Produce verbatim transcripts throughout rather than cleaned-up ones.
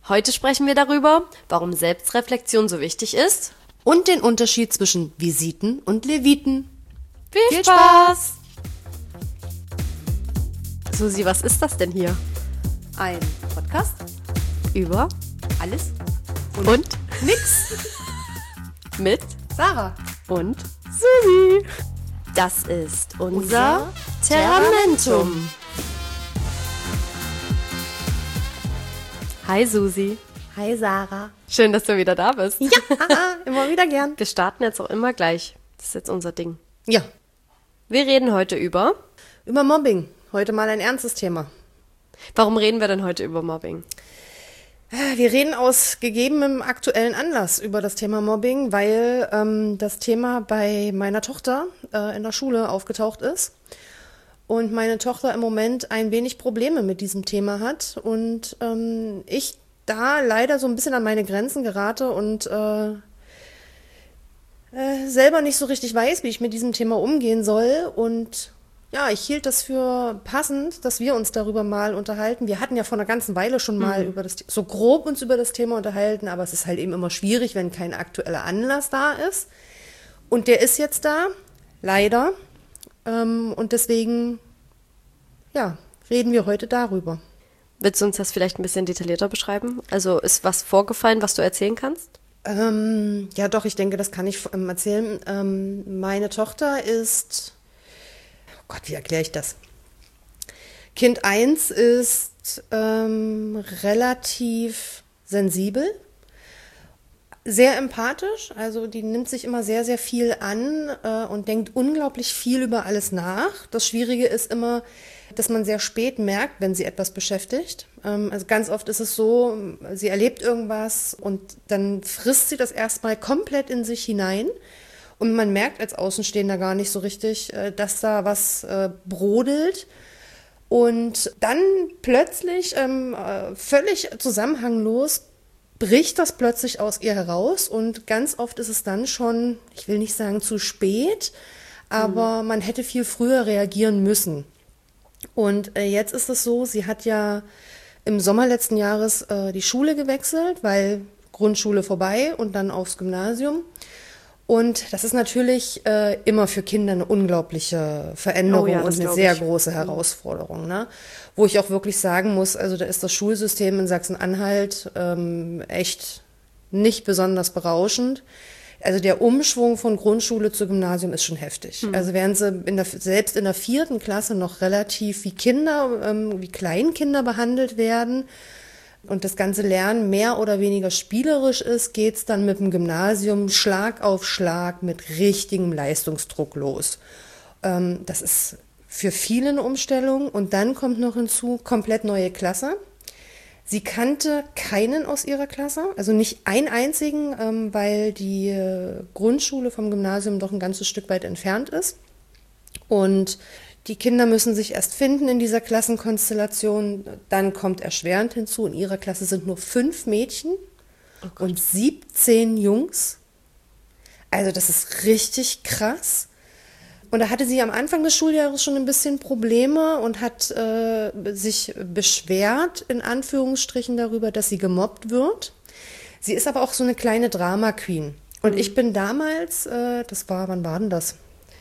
Heute sprechen wir darüber, warum Selbstreflexion so wichtig ist. Und den Unterschied zwischen Visiten und Leviten. Viel, Viel Spaß! Susi, was ist das denn hier? Ein Podcast Über alles und, und nix mit Sarah und Susi. Das ist unser, unser Terramentum. Hi Susi. Hi Sarah. Schön, dass du wieder da bist. Ja, immer wieder gern. Wir starten jetzt auch immer gleich. Das ist jetzt unser Ding. Ja. Wir reden heute über... Über Mobbing. Heute mal ein ernstes Thema. Warum reden wir denn heute über Mobbing? Wir reden aus gegebenem aktuellen Anlass über das Thema Mobbing, weil ähm, das Thema bei meiner Tochter äh, in der Schule aufgetaucht ist. Und meine Tochter im Moment ein wenig Probleme mit diesem Thema hat und ähm, ich da leider so ein bisschen an meine Grenzen gerate und äh, äh, selber nicht so richtig weiß, wie ich mit diesem Thema umgehen soll. Und ja, ich hielt das für passend, dass wir uns darüber mal unterhalten. Wir hatten ja vor einer ganzen Weile schon mal mhm. über das, so grob uns über das Thema unterhalten, aber es ist halt eben immer schwierig, wenn kein aktueller Anlass da ist. Und der ist jetzt da, leider. Ähm, und deswegen, ja, reden wir heute darüber. Willst du uns das vielleicht ein bisschen detaillierter beschreiben? Also ist was vorgefallen, was du erzählen kannst? Ähm, ja doch, ich denke, das kann ich ähm, erzählen. Ähm, meine Tochter ist, oh Gott, wie erkläre ich das? Kind eins ist ähm, relativ sensibel. Sehr empathisch, also die nimmt sich immer sehr, sehr viel an äh, und denkt unglaublich viel über alles nach. Das Schwierige ist immer, dass man sehr spät merkt, wenn sie etwas beschäftigt. Ähm, also ganz oft ist es so, sie erlebt irgendwas und dann frisst sie das erstmal komplett in sich hinein. Und man merkt als Außenstehender gar nicht so richtig, äh, dass da was äh, brodelt. Und dann plötzlich, ähm, äh, völlig zusammenhanglos, bricht das plötzlich aus ihr heraus und ganz oft ist es dann schon, ich will nicht sagen zu spät, aber mhm. man hätte viel früher reagieren müssen. Und äh, jetzt ist es so, sie hat ja im Sommer letzten Jahres äh, die Schule gewechselt, weil Grundschule vorbei und dann aufs Gymnasium. Und das ist natürlich äh, immer für Kinder eine unglaubliche Veränderung oh ja, und eine sehr ich. große Herausforderung, ne? Wo ich auch wirklich sagen muss, also da ist das Schulsystem in Sachsen-Anhalt ähm, echt nicht besonders berauschend. Also der Umschwung von Grundschule zu Gymnasium ist schon heftig. Mhm. Also während sie in der, selbst in der vierten Klasse noch relativ wie Kinder, ähm, wie Kleinkinder behandelt werden, und das ganze Lernen mehr oder weniger spielerisch ist, geht's dann mit dem Gymnasium Schlag auf Schlag mit richtigem Leistungsdruck los. Ähm, das ist für viele eine Umstellung. Und dann kommt noch hinzu, komplett neue Klasse. Sie kannte keinen aus ihrer Klasse, also nicht einen einzigen, ähm, weil die äh, Grundschule vom Gymnasium doch ein ganzes Stück weit entfernt ist. Und die Kinder müssen sich erst finden in dieser Klassenkonstellation. Dann kommt erschwerend hinzu, in ihrer Klasse sind nur fünf Mädchen oh und siebzehn Jungs. Also das ist richtig krass. Und da hatte sie am Anfang des Schuljahres schon ein bisschen Probleme und hat äh, sich beschwert, in Anführungsstrichen, darüber, dass sie gemobbt wird. Sie ist aber auch so eine kleine Drama-Queen. Und mhm. ich bin damals, äh, das war, wann war denn das?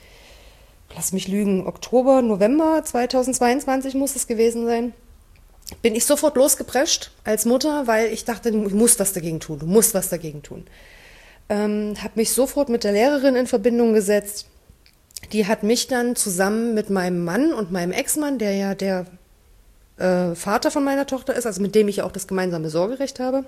Lass mich lügen, Oktober, November zweitausendzweiundzwanzig muss es gewesen sein, bin ich sofort losgeprescht als Mutter, weil ich dachte, du musst was dagegen tun, du musst was dagegen tun. Ähm, habe mich sofort mit der Lehrerin in Verbindung gesetzt. Die hat mich dann zusammen mit meinem Mann und meinem Ex-Mann, der ja der äh, Vater von meiner Tochter ist, also mit dem ich auch das gemeinsame Sorgerecht habe,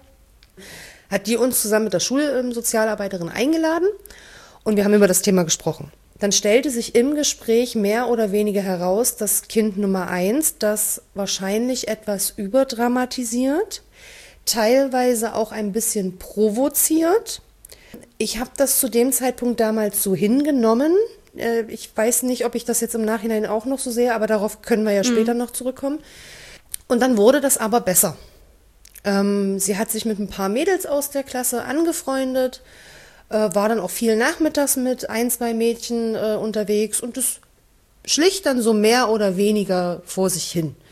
hat die uns zusammen mit der Schulsozialarbeiterin eingeladen und wir haben über das Thema gesprochen. Dann stellte sich im Gespräch mehr oder weniger heraus, dass Kind Nummer eins das wahrscheinlich etwas überdramatisiert, teilweise auch ein bisschen provoziert. Ich habe das zu dem Zeitpunkt damals so hingenommen. Ich weiß nicht, ob ich das jetzt im Nachhinein auch noch so sehe, aber darauf können wir ja später mhm. noch zurückkommen. Und dann wurde das aber besser. Ähm, sie hat sich mit ein paar Mädels aus der Klasse angefreundet, äh, war dann auch viel nachmittags mit ein, zwei Mädchen äh, unterwegs und das schlich dann so mehr oder weniger vor sich hin.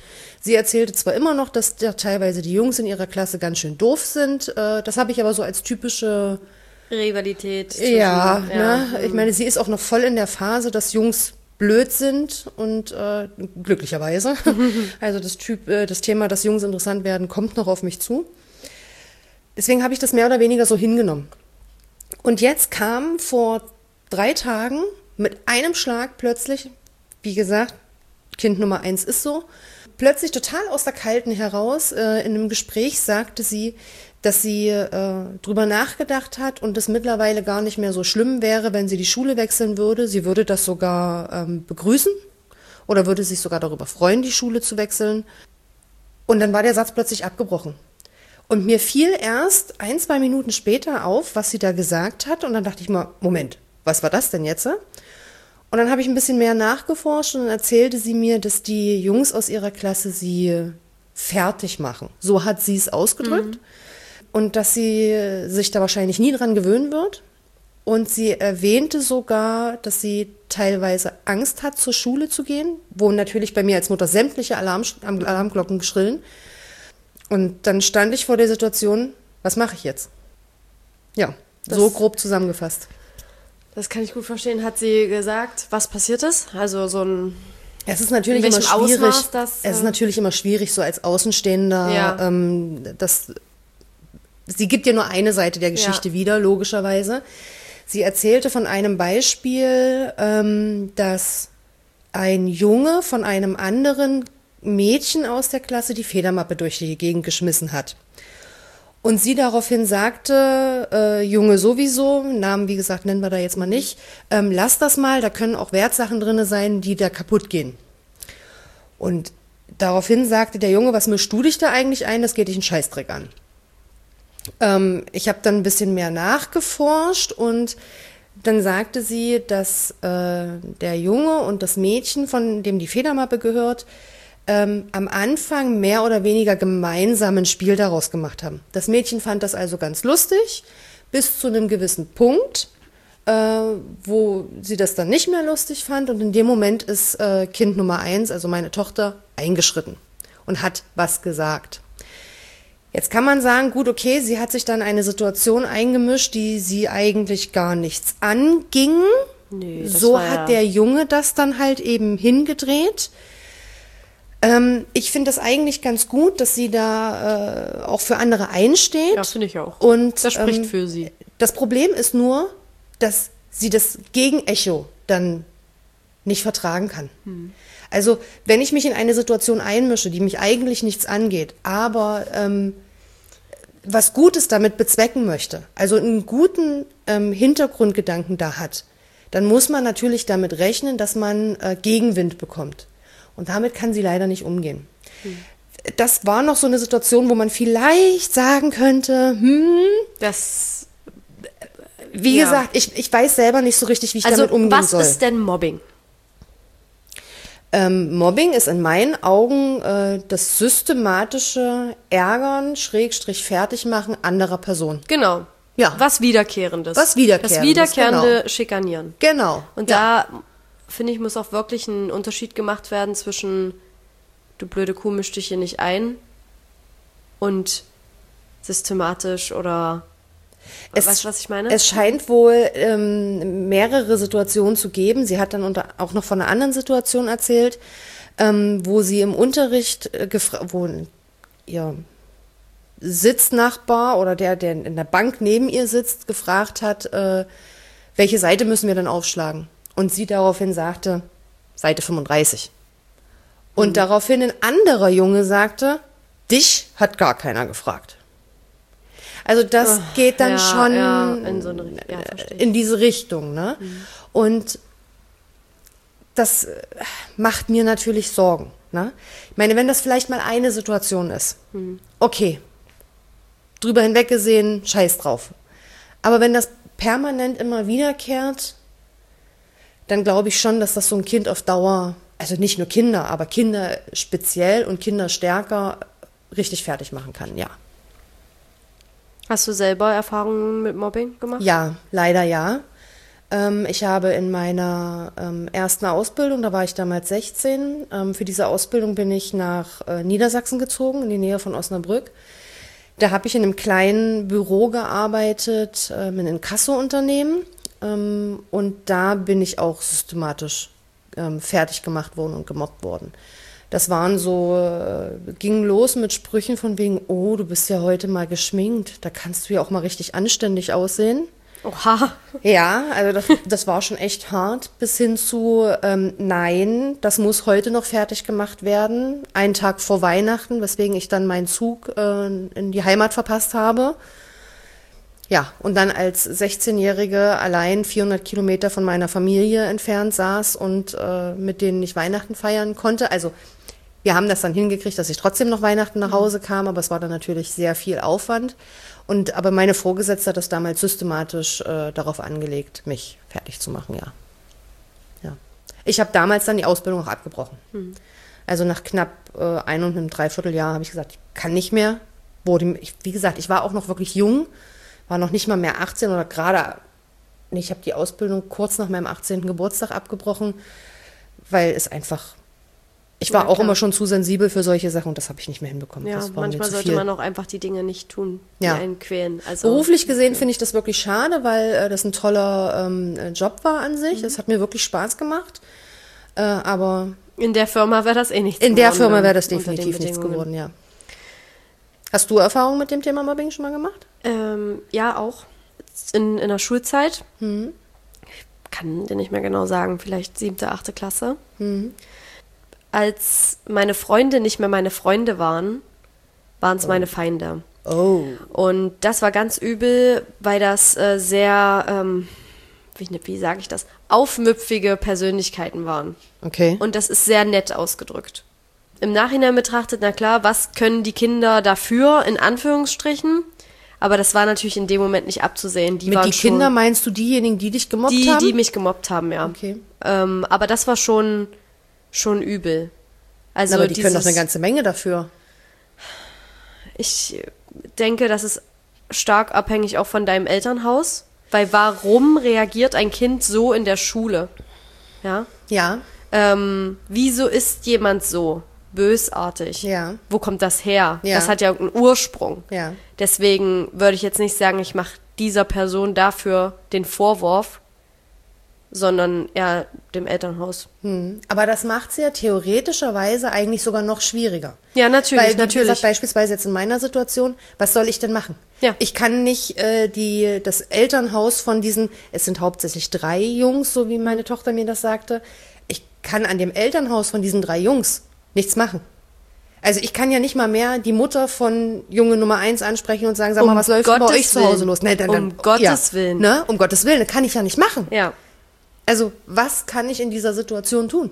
Sie erzählte zwar immer noch, dass da teilweise die Jungs in ihrer Klasse ganz schön doof sind. Äh, das habe ich aber so als typische Rivalität. Ja, zwischen- ne? hm. Ich meine, sie ist auch noch voll in der Phase, dass Jungs blöd sind und äh, glücklicherweise. Also das Typ, äh, das Thema, dass Jungs interessant werden, kommt noch auf mich zu. Deswegen habe ich das mehr oder weniger so hingenommen. Und jetzt kam vor drei Tagen mit einem Schlag plötzlich, wie gesagt, Kind Nummer eins ist so, plötzlich total aus der Kalten heraus, äh, in einem Gespräch sagte sie, dass sie äh, drüber nachgedacht hat und es mittlerweile gar nicht mehr so schlimm wäre, wenn sie die Schule wechseln würde. Sie würde das sogar ähm, begrüßen oder würde sich sogar darüber freuen, die Schule zu wechseln. Und dann war der Satz plötzlich abgebrochen. Und mir fiel erst ein, zwei Minuten später auf, was sie da gesagt hat. Und dann dachte ich mal, Moment, was war das denn jetzt? Und dann habe ich ein bisschen mehr nachgeforscht und dann erzählte sie mir, dass die Jungs aus ihrer Klasse sie fertig machen. So hat sie es ausgedrückt. Mhm. Und dass sie sich da wahrscheinlich nie dran gewöhnen wird. Und sie erwähnte sogar, dass sie teilweise Angst hat, zur Schule zu gehen, wo natürlich bei mir als Mutter sämtliche Alarm, Alarmglocken schrillen. Und dann stand ich vor der Situation, was mache ich jetzt? Ja, das, so grob zusammengefasst. Das kann ich gut verstehen. Hat sie gesagt, was passiert ist? Also so ein... Es ist natürlich immer schwierig. Ausmaß das, äh es ist natürlich immer schwierig, so als Außenstehender. Ja. Ähm, das, sie gibt ja nur eine Seite der Geschichte ja. wieder, logischerweise. Sie erzählte von einem Beispiel, ähm, dass ein Junge von einem anderen Mädchen aus der Klasse die Federmappe durch die Gegend geschmissen hat. Und sie daraufhin sagte, äh, Junge sowieso, Namen wie gesagt nennen wir da jetzt mal nicht, ähm, lass das mal, da können auch Wertsachen drin sein, die da kaputt gehen. Und daraufhin sagte der Junge, was mischst du dich da eigentlich ein, das geht dich einen Scheißdreck an. Ähm, ich habe dann ein bisschen mehr nachgeforscht und dann sagte sie, dass äh, der Junge und das Mädchen, von dem die Federmappe gehört, Ähm, am Anfang mehr oder weniger gemeinsam ein Spiel daraus gemacht haben. Das Mädchen fand das also ganz lustig, bis zu einem gewissen Punkt, äh, wo sie das dann nicht mehr lustig fand. Und in dem Moment ist äh, Kind Nummer eins, also meine Tochter, eingeschritten und hat was gesagt. Jetzt kann man sagen, gut, okay, sie hat sich dann eine Situation eingemischt, die sie eigentlich gar nichts anging. Nee, so hat ja der Junge das dann halt eben hingedreht. Ähm, ich finde das eigentlich ganz gut, dass sie da äh, auch für andere einsteht. Ja, finde ich auch. Und, das spricht ähm, für sie. Das Problem ist nur, dass sie das Gegenecho dann nicht vertragen kann. Hm. Also, wenn ich mich in eine Situation einmische, die mich eigentlich nichts angeht, aber ähm, was Gutes damit bezwecken möchte, also einen guten ähm, Hintergrundgedanken da hat, dann muss man natürlich damit rechnen, dass man äh, Gegenwind bekommt. Und damit kann sie leider nicht umgehen. Hm. Das war noch so eine Situation, wo man vielleicht sagen könnte, hm, das, wie ja. gesagt, ich, ich weiß selber nicht so richtig, wie ich also, damit umgehen was soll. Was ist denn Mobbing? Ähm, Mobbing ist in meinen Augen äh, das systematische Ärgern, Schrägstrich Fertigmachen anderer Personen. Genau. Ja. Was Wiederkehrendes. Was Wiederkehrendes, Das wiederkehrende genau. Schikanieren. Genau. Und ja. da, finde ich, muss auch wirklich ein Unterschied gemacht werden zwischen du blöde Kuh, misch dich hier nicht ein und systematisch oder es, weißt du, was ich meine? Es scheint wohl ähm, mehrere Situationen zu geben. Sie hat dann unter, auch noch von einer anderen Situation erzählt, ähm, wo sie im Unterricht äh, gefragt, wo ihr Sitznachbar oder der, der in der Bank neben ihr sitzt, gefragt hat, äh, welche Seite müssen wir denn aufschlagen? Und sie daraufhin sagte, Seite fünfunddreißig. Und mhm. daraufhin ein anderer Junge sagte, dich hat gar keiner gefragt. Also das oh, geht dann ja, schon ja, in, so eine, ja, in diese Richtung. Ne? Mhm. Und das macht mir natürlich Sorgen. Ne? Ich meine, wenn das vielleicht mal eine Situation ist, mhm. okay, drüber hinweggesehen, scheiß drauf. Aber wenn das permanent immer wiederkehrt, dann glaube ich schon, dass das so ein Kind auf Dauer, also nicht nur Kinder, aber Kinder speziell und Kinder stärker richtig fertig machen kann, ja. Hast du selber Erfahrungen mit Mobbing gemacht? Ja, leider ja. Ähm, ich habe in meiner ähm, ersten Ausbildung, da war ich damals sechzehn, ähm, für diese Ausbildung bin ich nach äh, Niedersachsen gezogen, in die Nähe von Osnabrück. Da habe ich in einem kleinen Büro gearbeitet, ähm, in einem Inkasso-Unternehmen. Ähm, und da bin ich auch systematisch ähm, fertig gemacht worden und gemobbt worden. Das waren so, äh, ging los mit Sprüchen von wegen, oh, du bist ja heute mal geschminkt, da kannst du ja auch mal richtig anständig aussehen. Oha. Ja, also das, das war schon echt hart, bis hin zu, ähm, nein, das muss heute noch fertig gemacht werden, einen Tag vor Weihnachten, weswegen ich dann meinen Zug äh, in die Heimat verpasst habe. Ja, und dann als sechzehnjährige allein vierhundert Kilometer von meiner Familie entfernt saß und äh, mit denen ich Weihnachten feiern konnte. Also wir haben das dann hingekriegt, dass ich trotzdem noch Weihnachten nach Hause kam, aber es war dann natürlich sehr viel Aufwand. Und aber meine Vorgesetzte hat das damals systematisch äh, darauf angelegt, mich fertig zu machen, ja. Ja. Ich habe damals dann die Ausbildung auch abgebrochen. Hm. Also nach knapp äh, ein und einem Dreivierteljahr habe ich gesagt, ich kann nicht mehr. Wurde, ich, wie gesagt, ich war auch noch wirklich jung, war noch nicht mal mehr achtzehn oder gerade, nee, ich habe die Ausbildung kurz nach meinem achtzehnten Geburtstag abgebrochen, weil es einfach, ich war ja, auch klar. immer schon zu sensibel für solche Sachen und das habe ich nicht mehr hinbekommen. Ja, das war manchmal mir zu sollte viel. man auch einfach die Dinge nicht tun, die Ja. einen quälen. Also, Beruflich gesehen finde ich das wirklich schade, weil äh, das ein toller ähm, Job war an sich. Es hat mir wirklich Spaß gemacht, äh, aber in der Firma wäre das eh nichts in der geworden, Firma wäre das unter den definitiv nichts Bedingungen. geworden, ja. Hast du Erfahrung mit dem Thema Mobbing schon mal gemacht? Ähm, ja, auch. In, in der Schulzeit. Mhm. Ich kann dir nicht mehr genau sagen, vielleicht siebte, achte Klasse. Mhm. Als meine Freunde nicht mehr meine Freunde waren, waren es meine Feinde. Oh. Und das war ganz übel, weil das äh, sehr, ähm, wie, wie sage ich das, aufmüpfige Persönlichkeiten waren. Okay. Und das ist sehr nett ausgedrückt. Im Nachhinein betrachtet, na klar, was können die Kinder dafür, in Anführungsstrichen? Aber das war natürlich in dem Moment nicht abzusehen. Die Mit waren die Kinder schon, meinst du diejenigen, die dich gemobbt die, haben? die mich gemobbt haben, ja. Okay. Ähm, aber das war schon, schon übel. Also Aber die dieses, können doch eine ganze Menge dafür. Ich denke, das ist stark abhängig auch von deinem Elternhaus. Weil warum reagiert ein Kind so in der Schule? Ja. Ja. Ähm, wieso ist jemand so bösartig? Ja. Wo kommt das her? Ja. Das hat ja einen Ursprung. Ja. Deswegen würde ich jetzt nicht sagen, ich mache dieser Person dafür den Vorwurf, sondern eher dem Elternhaus. Hm. Aber das macht es ja theoretischerweise eigentlich sogar noch schwieriger. Ja, natürlich, Weil, wie natürlich. gesagt, beispielsweise jetzt in meiner Situation, was soll ich denn machen? Ja. Ich kann nicht äh, die, das Elternhaus von diesen, es sind hauptsächlich drei Jungs, so wie meine Tochter mir das sagte, ich kann an dem Elternhaus von diesen drei Jungs nichts machen. Also ich kann ja nicht mal mehr die Mutter von Junge Nummer eins ansprechen und sagen, sag mal, Um was läuft denn bei Gottes euch zu Hause Willen. los? Nee, dann, dann, Um Gottes Willen. Ne? Um Gottes Willen, das kann ich ja nicht machen. Ja. Also was kann ich in dieser Situation tun?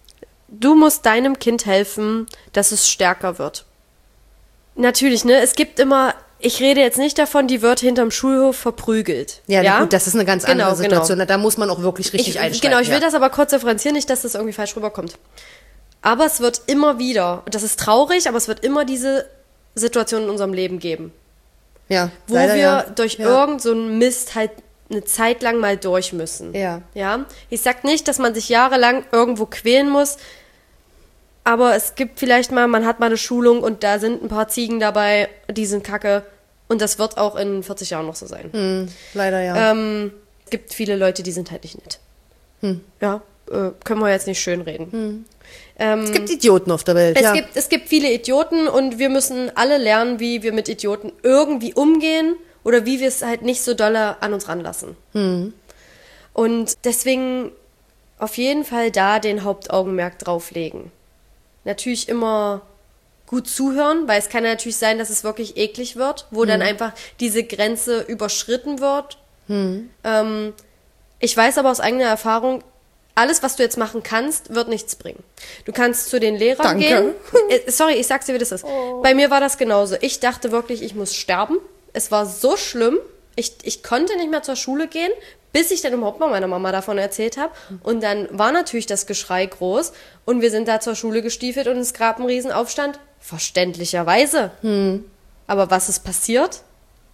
Du musst deinem Kind helfen, dass es stärker wird. Natürlich, ne? Es gibt immer, ich rede jetzt nicht davon, die wird hinterm Schulhof verprügelt. Ja, Ja, na gut, das ist eine ganz Genau, andere Situation. Da muss man auch wirklich richtig ich, einsteigen. Genau, ich will ja. das aber kurz differenzieren, nicht, dass das irgendwie falsch rüberkommt. Aber es wird immer wieder, und das ist traurig, aber es wird immer diese Situation in unserem Leben geben, Ja, wo leider, wir ja. durch ja. irgend so einen Mist halt eine Zeit lang mal durch müssen. Ja. Ja. Ich sag nicht, dass man sich jahrelang irgendwo quälen muss, aber es gibt vielleicht mal, man hat mal eine Schulung und da sind ein paar Ziegen dabei, die sind kacke. Und das wird auch in vierzig Jahren noch so sein. Hm, leider ja. Ähm, es gibt viele Leute, die sind halt nicht nett. Hm. Ja, äh, können wir jetzt nicht schön reden. Hm. Ähm, Es gibt Idioten auf der Welt, es, ja. gibt, es gibt viele Idioten und wir müssen alle lernen, wie wir mit Idioten irgendwie umgehen oder wie wir es halt nicht so dolle an uns ranlassen. Hm. Und deswegen auf jeden Fall da den Hauptaugenmerk drauflegen. Natürlich immer gut zuhören, weil es kann ja natürlich sein, dass es wirklich eklig wird, wo hm. dann einfach diese Grenze überschritten wird. Hm. Ähm, ich weiß aber aus eigener Erfahrung, alles, was du jetzt machen kannst, wird nichts bringen. Du kannst zu den Lehrern Danke. gehen. Äh, sorry, ich sag's dir, wie das ist. Oh. Bei mir war das genauso. Ich dachte wirklich, ich muss sterben. Es war so schlimm. Ich, ich konnte nicht mehr zur Schule gehen, bis ich dann überhaupt mal meiner Mama davon erzählt habe. Und dann war natürlich das Geschrei groß. Und wir sind da zur Schule gestiefelt und es gab einen Riesenaufstand. Verständlicherweise. Hm. Aber was ist passiert?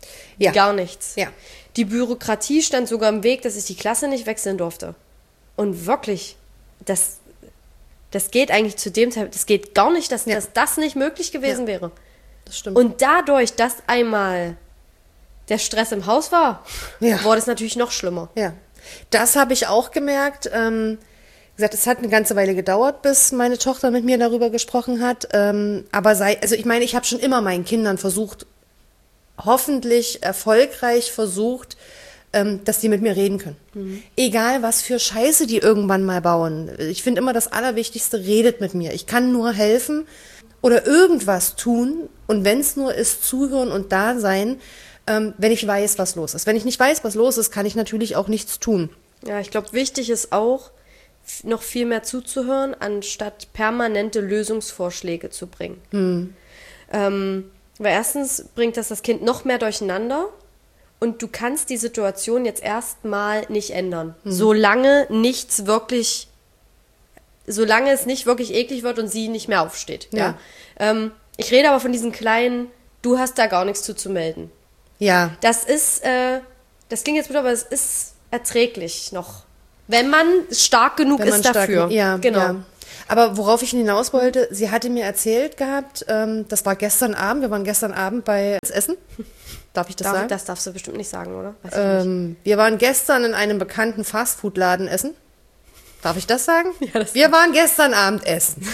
Ja. Gar nichts. Ja. Die Bürokratie stand sogar im Weg, dass ich die Klasse nicht wechseln durfte. Und wirklich, das, das geht eigentlich zu dem Zeitpunkt, das geht gar nicht, dass, Ja. dass das nicht möglich gewesen Ja. wäre. Das stimmt. Und dadurch, dass einmal der Stress im Haus war, Ja. wurde es natürlich noch schlimmer. Ja, das habe ich auch gemerkt. Ähm, wie gesagt, es hat eine ganze Weile gedauert, bis meine Tochter mit mir darüber gesprochen hat. Ähm, aber sei, also ich meine, ich habe schon immer meinen Kindern versucht, hoffentlich erfolgreich versucht, ähm, dass die mit mir reden können. Mhm. Egal, was für Scheiße die irgendwann mal bauen. Ich finde immer das Allerwichtigste, redet mit mir. Ich kann nur helfen oder irgendwas tun. Und wenn es nur ist, zuhören und da sein, ähm, wenn ich weiß, was los ist. Wenn ich nicht weiß, was los ist, kann ich natürlich auch nichts tun. Ja, ich glaube, wichtig ist auch, f- noch viel mehr zuzuhören, anstatt permanente Lösungsvorschläge zu bringen. Hm. Ähm, weil erstens bringt das das Kind noch mehr durcheinander und du kannst die Situation jetzt erstmal nicht ändern. Hm. Solange nichts wirklich, solange es nicht wirklich eklig wird und sie nicht mehr aufsteht. Ja. Ja. Ähm, ich rede aber von diesen kleinen, du hast da gar nichts zu, zu melden. Ja, Das ist, äh, das klingt jetzt blöd, aber es ist erträglich noch. Wenn man stark genug wenn man ist dafür. stark, ja, genau. Ja. Aber worauf ich hinaus wollte, sie hatte mir erzählt gehabt, ähm, das war gestern Abend, wir waren gestern Abend bei Essen. Darf ich das Darf, sagen? das darfst du bestimmt nicht sagen, oder? Weiß ich nicht. Ähm, wir waren gestern in einem bekannten Fastfood-Laden essen. Darf ich das sagen? Ja, das wir waren gestern Abend essen.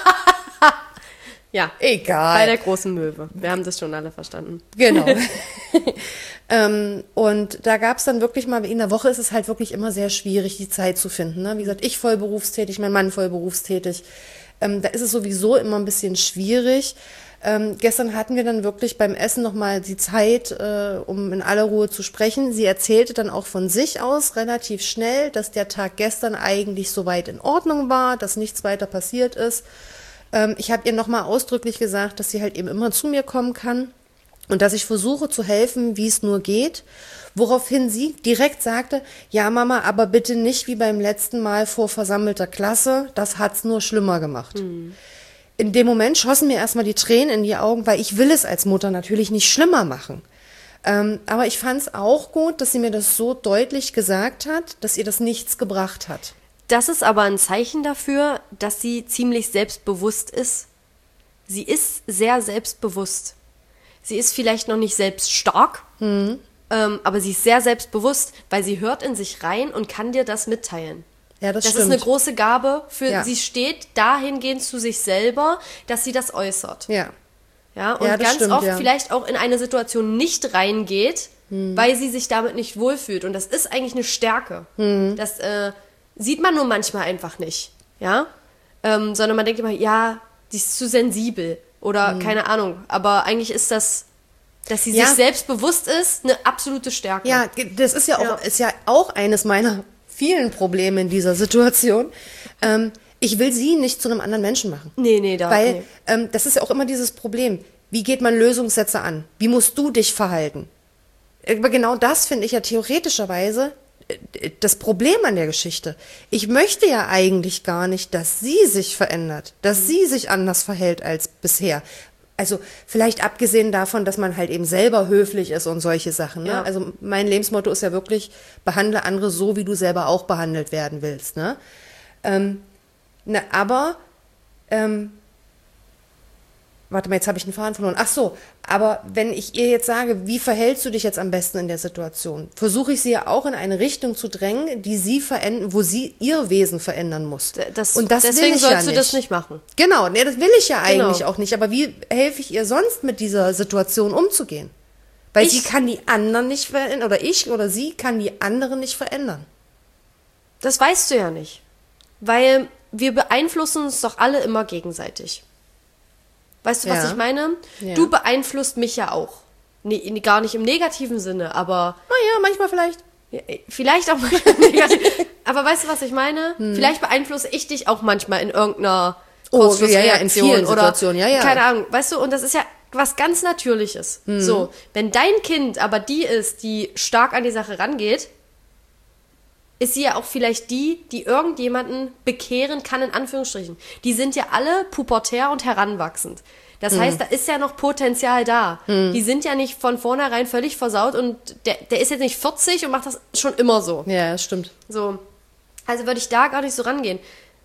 Ja, Egal. bei der großen Möwe. Wir haben das schon alle verstanden. Genau. ähm, und da gab es dann wirklich mal, in der Woche ist es halt wirklich immer sehr schwierig, die Zeit zu finden. Ne? Wie gesagt, ich voll berufstätig, mein Mann voll berufstätig. Ähm, da ist es sowieso immer ein bisschen schwierig. Ähm, gestern hatten wir dann wirklich beim Essen nochmal die Zeit, äh, um in aller Ruhe zu sprechen. Sie erzählte dann auch von sich aus relativ schnell, dass der Tag gestern eigentlich soweit in Ordnung war, dass nichts weiter passiert ist. Ähm, ich habe ihr nochmal ausdrücklich gesagt, dass sie halt eben immer zu mir kommen kann und dass ich versuche zu helfen, wie es nur geht. Woraufhin sie direkt sagte, ja Mama, aber bitte nicht wie beim letzten Mal vor versammelter Klasse, das hat's nur schlimmer gemacht. Mhm. In dem Moment schossen mir erstmal die Tränen in die Augen, weil ich will es als Mutter natürlich nicht schlimmer machen. Ähm, aber ich fand es auch gut, dass sie mir das so deutlich gesagt hat, dass ihr das nichts gebracht hat. Das ist aber ein Zeichen dafür, dass sie ziemlich selbstbewusst ist. Sie ist sehr selbstbewusst. Sie ist vielleicht noch nicht selbst stark, mhm. ähm, aber sie ist sehr selbstbewusst, weil sie hört in sich rein und kann dir das mitteilen. Ja, das, das stimmt. ist eine große Gabe für, ja. sie steht dahingehend zu sich selber, dass sie das äußert. Ja. Ja, und ja, das ganz stimmt, oft ja. vielleicht auch in eine Situation nicht reingeht, hm. weil sie sich damit nicht wohlfühlt. Und das ist eigentlich eine Stärke. Hm. Das äh, sieht man nur manchmal einfach nicht. Ja, ähm, sondern man denkt immer, ja, die ist zu sensibel oder hm. keine Ahnung. Aber eigentlich ist das, dass sie ja. sich selbst bewusst ist, eine absolute Stärke. Ja, das ist ja auch, ja. ist ja auch eines meiner vielen Probleme in dieser Situation. Ähm, ich will sie nicht zu einem anderen Menschen machen. Nee, nee, da. Weil nee. ähm, das ist ja auch immer dieses Problem. Wie geht man Lösungssätze an? Wie musst du dich verhalten? Aber genau das finde ich ja theoretischerweise äh, das Problem an der Geschichte. Ich möchte ja eigentlich gar nicht, dass sie sich verändert, dass mhm. sie sich anders verhält als bisher. Also vielleicht abgesehen davon, dass man halt eben selber höflich ist und solche Sachen. Ne? Ja. Also mein Lebensmotto ist ja wirklich, behandle andere so, wie du selber auch behandelt werden willst. Ne? Ähm, na, aber, ähm, warte mal, jetzt habe ich den Faden verloren. Ach so, aber wenn ich ihr jetzt sage, wie verhältst du dich jetzt am besten in der Situation, versuche ich sie ja auch in eine Richtung zu drängen, die sie verändern, wo sie ihr Wesen verändern muss. Das, und das deswegen will ich sollst ja du nicht. das nicht machen. Genau, nee, das will ich ja eigentlich genau. auch nicht. Aber wie helfe ich ihr sonst mit dieser Situation umzugehen? Weil ich, sie kann die anderen nicht verändern, oder ich oder sie kann die anderen nicht verändern. Das weißt du ja nicht. Weil wir beeinflussen uns doch alle immer gegenseitig. Weißt du, was ja. ich meine? Ja. Du beeinflusst mich ja auch. Nee, gar nicht im negativen Sinne, aber... Naja, manchmal vielleicht. Ja, vielleicht auch manchmal negativ. Aber weißt du, was ich meine? Hm. Vielleicht beeinflusse ich dich auch manchmal in irgendeiner oh, ja, ja, in vielen oder, Situationen, ja, ja. Keine Ahnung, weißt du, und das ist ja was ganz Natürliches. Hm. So, wenn dein Kind aber die ist, die stark an die Sache rangeht, ist sie ja auch vielleicht die, die irgendjemanden bekehren kann, in Anführungsstrichen. Die sind ja alle pubertär und heranwachsend. Das heißt, da ist ja noch Potenzial da. Die sind ja nicht von vornherein völlig versaut und der, der ist jetzt nicht vierzig und macht das schon immer so. Ja, das stimmt. So. Also würde ich da gar nicht so rangehen.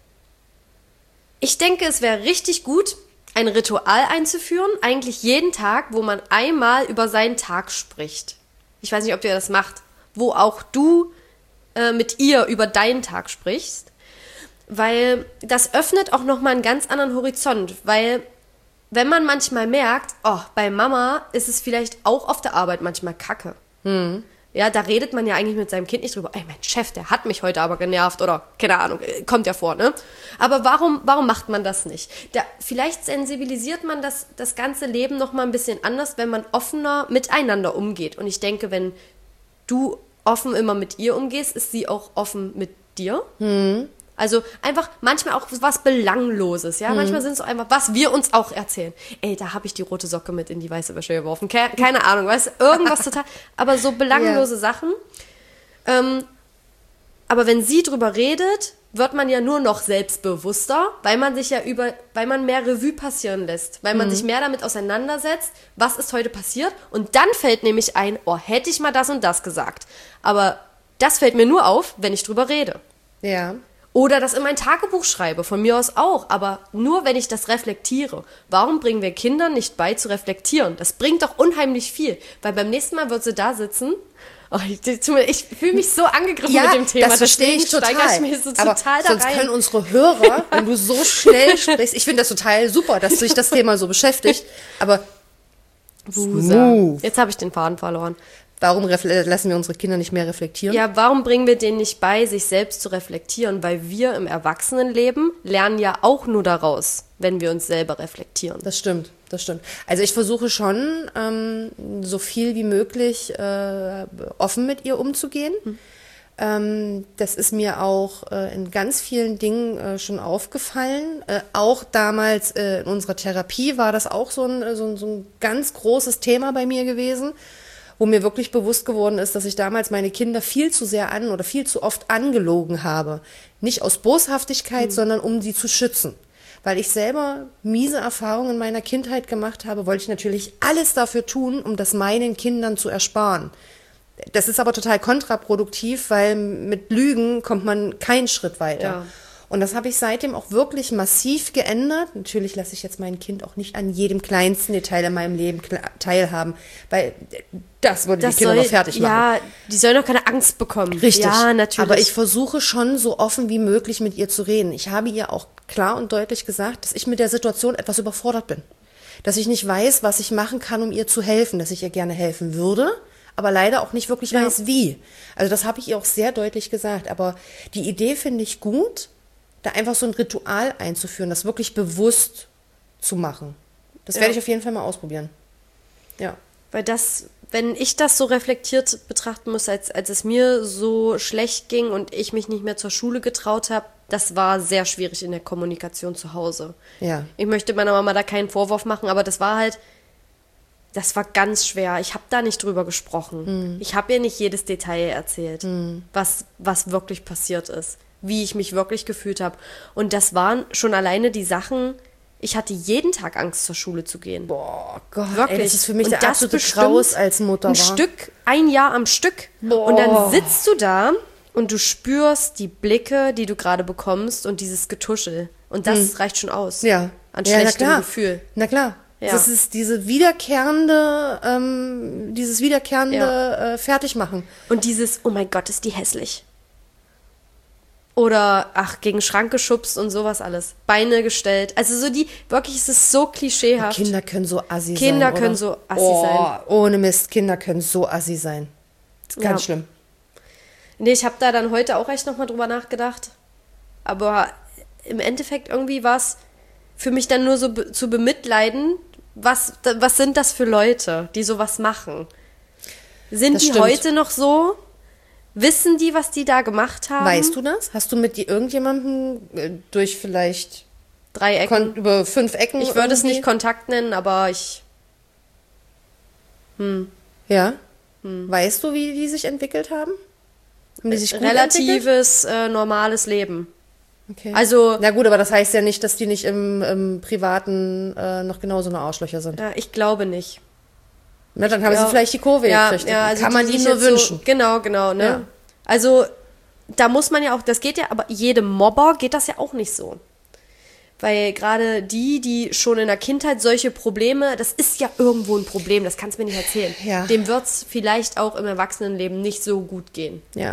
Ich denke, es wäre richtig gut, ein Ritual einzuführen, eigentlich jeden Tag, wo man einmal über seinen Tag spricht. Ich weiß nicht, ob ihr das macht, wo auch du äh, mit ihr über deinen Tag sprichst, weil das öffnet auch nochmal einen ganz anderen Horizont, weil wenn man manchmal merkt, oh, bei Mama ist es vielleicht auch auf der Arbeit manchmal kacke. Hm. Ja, da redet man ja eigentlich mit seinem Kind nicht drüber. Ey, mein Chef, der hat mich heute aber genervt oder keine Ahnung, kommt ja vor, ne? Aber warum, warum macht man das nicht? Da, vielleicht sensibilisiert man das, das ganze Leben noch mal ein bisschen anders, wenn man offener miteinander umgeht. Und ich denke, wenn du offen immer mit ihr umgehst, ist sie auch offen mit dir. Hm. Also einfach manchmal auch was Belangloses, ja. Mhm. Manchmal sind es auch einfach, was wir uns auch erzählen. Ey, da habe ich die rote Socke mit in die weiße Wäsche geworfen. Keine, keine Ahnung, weißt du, irgendwas total, aber so belanglose yeah. Sachen. Ähm, aber wenn sie drüber redet, wird man ja nur noch selbstbewusster, weil man sich ja über, weil man mehr Revue passieren lässt, weil man mhm. sich mehr damit auseinandersetzt, was ist heute passiert und dann fällt nämlich ein, oh, hätte ich mal das und das gesagt. Aber das fällt mir nur auf, wenn ich drüber rede. Ja. Oder das in mein Tagebuch schreibe, von mir aus auch, aber nur, wenn ich das reflektiere. Warum bringen wir Kindern nicht bei, zu reflektieren? Das bringt doch unheimlich viel, weil beim nächsten Mal wird sie da sitzen. Oh, ich ich fühle mich so angegriffen ja, mit dem Thema. Das verstehe ich total. Ich mich so aber total da sonst rein. können unsere Hörer, wenn du so schnell sprichst, ich finde das total super, dass sich das Thema so beschäftigt, aber Wusa. Jetzt habe ich den Faden verloren. Warum lassen wir unsere Kinder nicht mehr reflektieren? Ja, warum bringen wir denen nicht bei, sich selbst zu reflektieren? Weil wir im Erwachsenenleben lernen ja auch nur daraus, wenn wir uns selber reflektieren. Das stimmt, das stimmt. Also ich versuche schon, ähm, so viel wie möglich äh, offen mit ihr umzugehen. Hm. Ähm, das ist mir auch äh, in ganz vielen Dingen äh, schon aufgefallen. Äh, auch damals äh, in unserer Therapie war das auch so ein, so ein, so ein ganz großes Thema bei mir gewesen, wo mir wirklich bewusst geworden ist, dass ich damals meine Kinder viel zu sehr an oder viel zu oft angelogen habe. Nicht aus Boshaftigkeit, mhm. sondern um sie zu schützen. Weil ich selber miese Erfahrungen in meiner Kindheit gemacht habe, wollte ich natürlich alles dafür tun, um das meinen Kindern zu ersparen. Das ist aber total kontraproduktiv, weil mit Lügen kommt man keinen Schritt weiter. Ja. Und das habe ich seitdem auch wirklich massiv geändert. Natürlich lasse ich jetzt mein Kind auch nicht an jedem kleinsten Detail in meinem Leben teilhaben, weil das würde das die Kinder soll, noch fertig machen. Ja, die sollen doch keine Angst bekommen. Richtig. Ja, natürlich. Aber ich versuche schon so offen wie möglich mit ihr zu reden. Ich habe ihr auch klar und deutlich gesagt, dass ich mit der Situation etwas überfordert bin. Dass ich nicht weiß, was ich machen kann, um ihr zu helfen. Dass ich ihr gerne helfen würde, aber leider auch nicht wirklich ja. weiß, wie. Also das habe ich ihr auch sehr deutlich gesagt. Aber die Idee finde ich gut, da einfach so ein Ritual einzuführen, das wirklich bewusst zu machen. Das ja. werde ich auf jeden Fall mal ausprobieren. Ja. Weil das, wenn ich das so reflektiert betrachten muss, als, als es mir so schlecht ging und ich mich nicht mehr zur Schule getraut habe, das war sehr schwierig in der Kommunikation zu Hause. Ja. Ich möchte meiner Mama da keinen Vorwurf machen, aber das war halt, das war ganz schwer. Ich habe da nicht drüber gesprochen. Hm. Ich habe ihr nicht jedes Detail erzählt, hm. was, was wirklich passiert ist, wie ich mich wirklich gefühlt habe. Und das waren schon alleine die Sachen, ich hatte jeden Tag Angst, zur Schule zu gehen. Boah, Gott, wirklich. Ey, das ist für mich und der absolute bestimmt Graus als Mutter. Ein war. Stück, ein Jahr am Stück. Boah. Und dann sitzt du da und du spürst die Blicke, die du gerade bekommst und dieses Getuschel. Und das hm. reicht schon aus. Ja. An ja, schlechtem Gefühl. Na klar. Ja. Das ist diese wiederkehrende, ähm, dieses wiederkehrende ja. äh, Fertigmachen. Und dieses, oh mein Gott, ist die hässlich. Oder, ach, gegen Schrank geschubst und sowas alles. Beine gestellt. Also so die, wirklich ist es so klischeehaft. Kinder können so assi Kinder sein, Kinder können so assi oh, sein. Ohne Mist, Kinder können so assi sein. Das ist ganz ja. schlimm. Nee, ich habe da dann heute auch echt nochmal drüber nachgedacht. Aber im Endeffekt irgendwie war es für mich dann nur so be- zu bemitleiden, was, was sind das für Leute, die sowas machen? Sind das die stimmt. heute noch so? Wissen die, was die da gemacht haben? Weißt du das? Hast du mit die irgendjemandem äh, durch vielleicht drei Ecken? Kon- über fünf Ecken? Ich würde es nicht Kontakt nennen, aber ich... Hm. Ja? Hm. Weißt du, wie die sich entwickelt haben? Haben die sich gut Relatives, äh, normales Leben. Okay. Also, na gut, aber das heißt ja nicht, dass die nicht im, im Privaten äh, noch genauso eine Arschlöcher sind. ja, ich glaube nicht. Na, dann haben Ja. sie vielleicht die Kurve Ja, gekriegt. ja, also Kann die man sich ihnen nur jetzt wünschen. So, genau, genau, ne? Ja. Also, da muss man ja auch, das geht ja, aber jedem Mobber geht das ja auch nicht so. Weil gerade die, die schon in der Kindheit solche Probleme, das ist ja irgendwo ein Problem, das kannst du mir nicht erzählen. Ja. Dem wird es vielleicht auch im Erwachsenenleben nicht so gut gehen. Ja.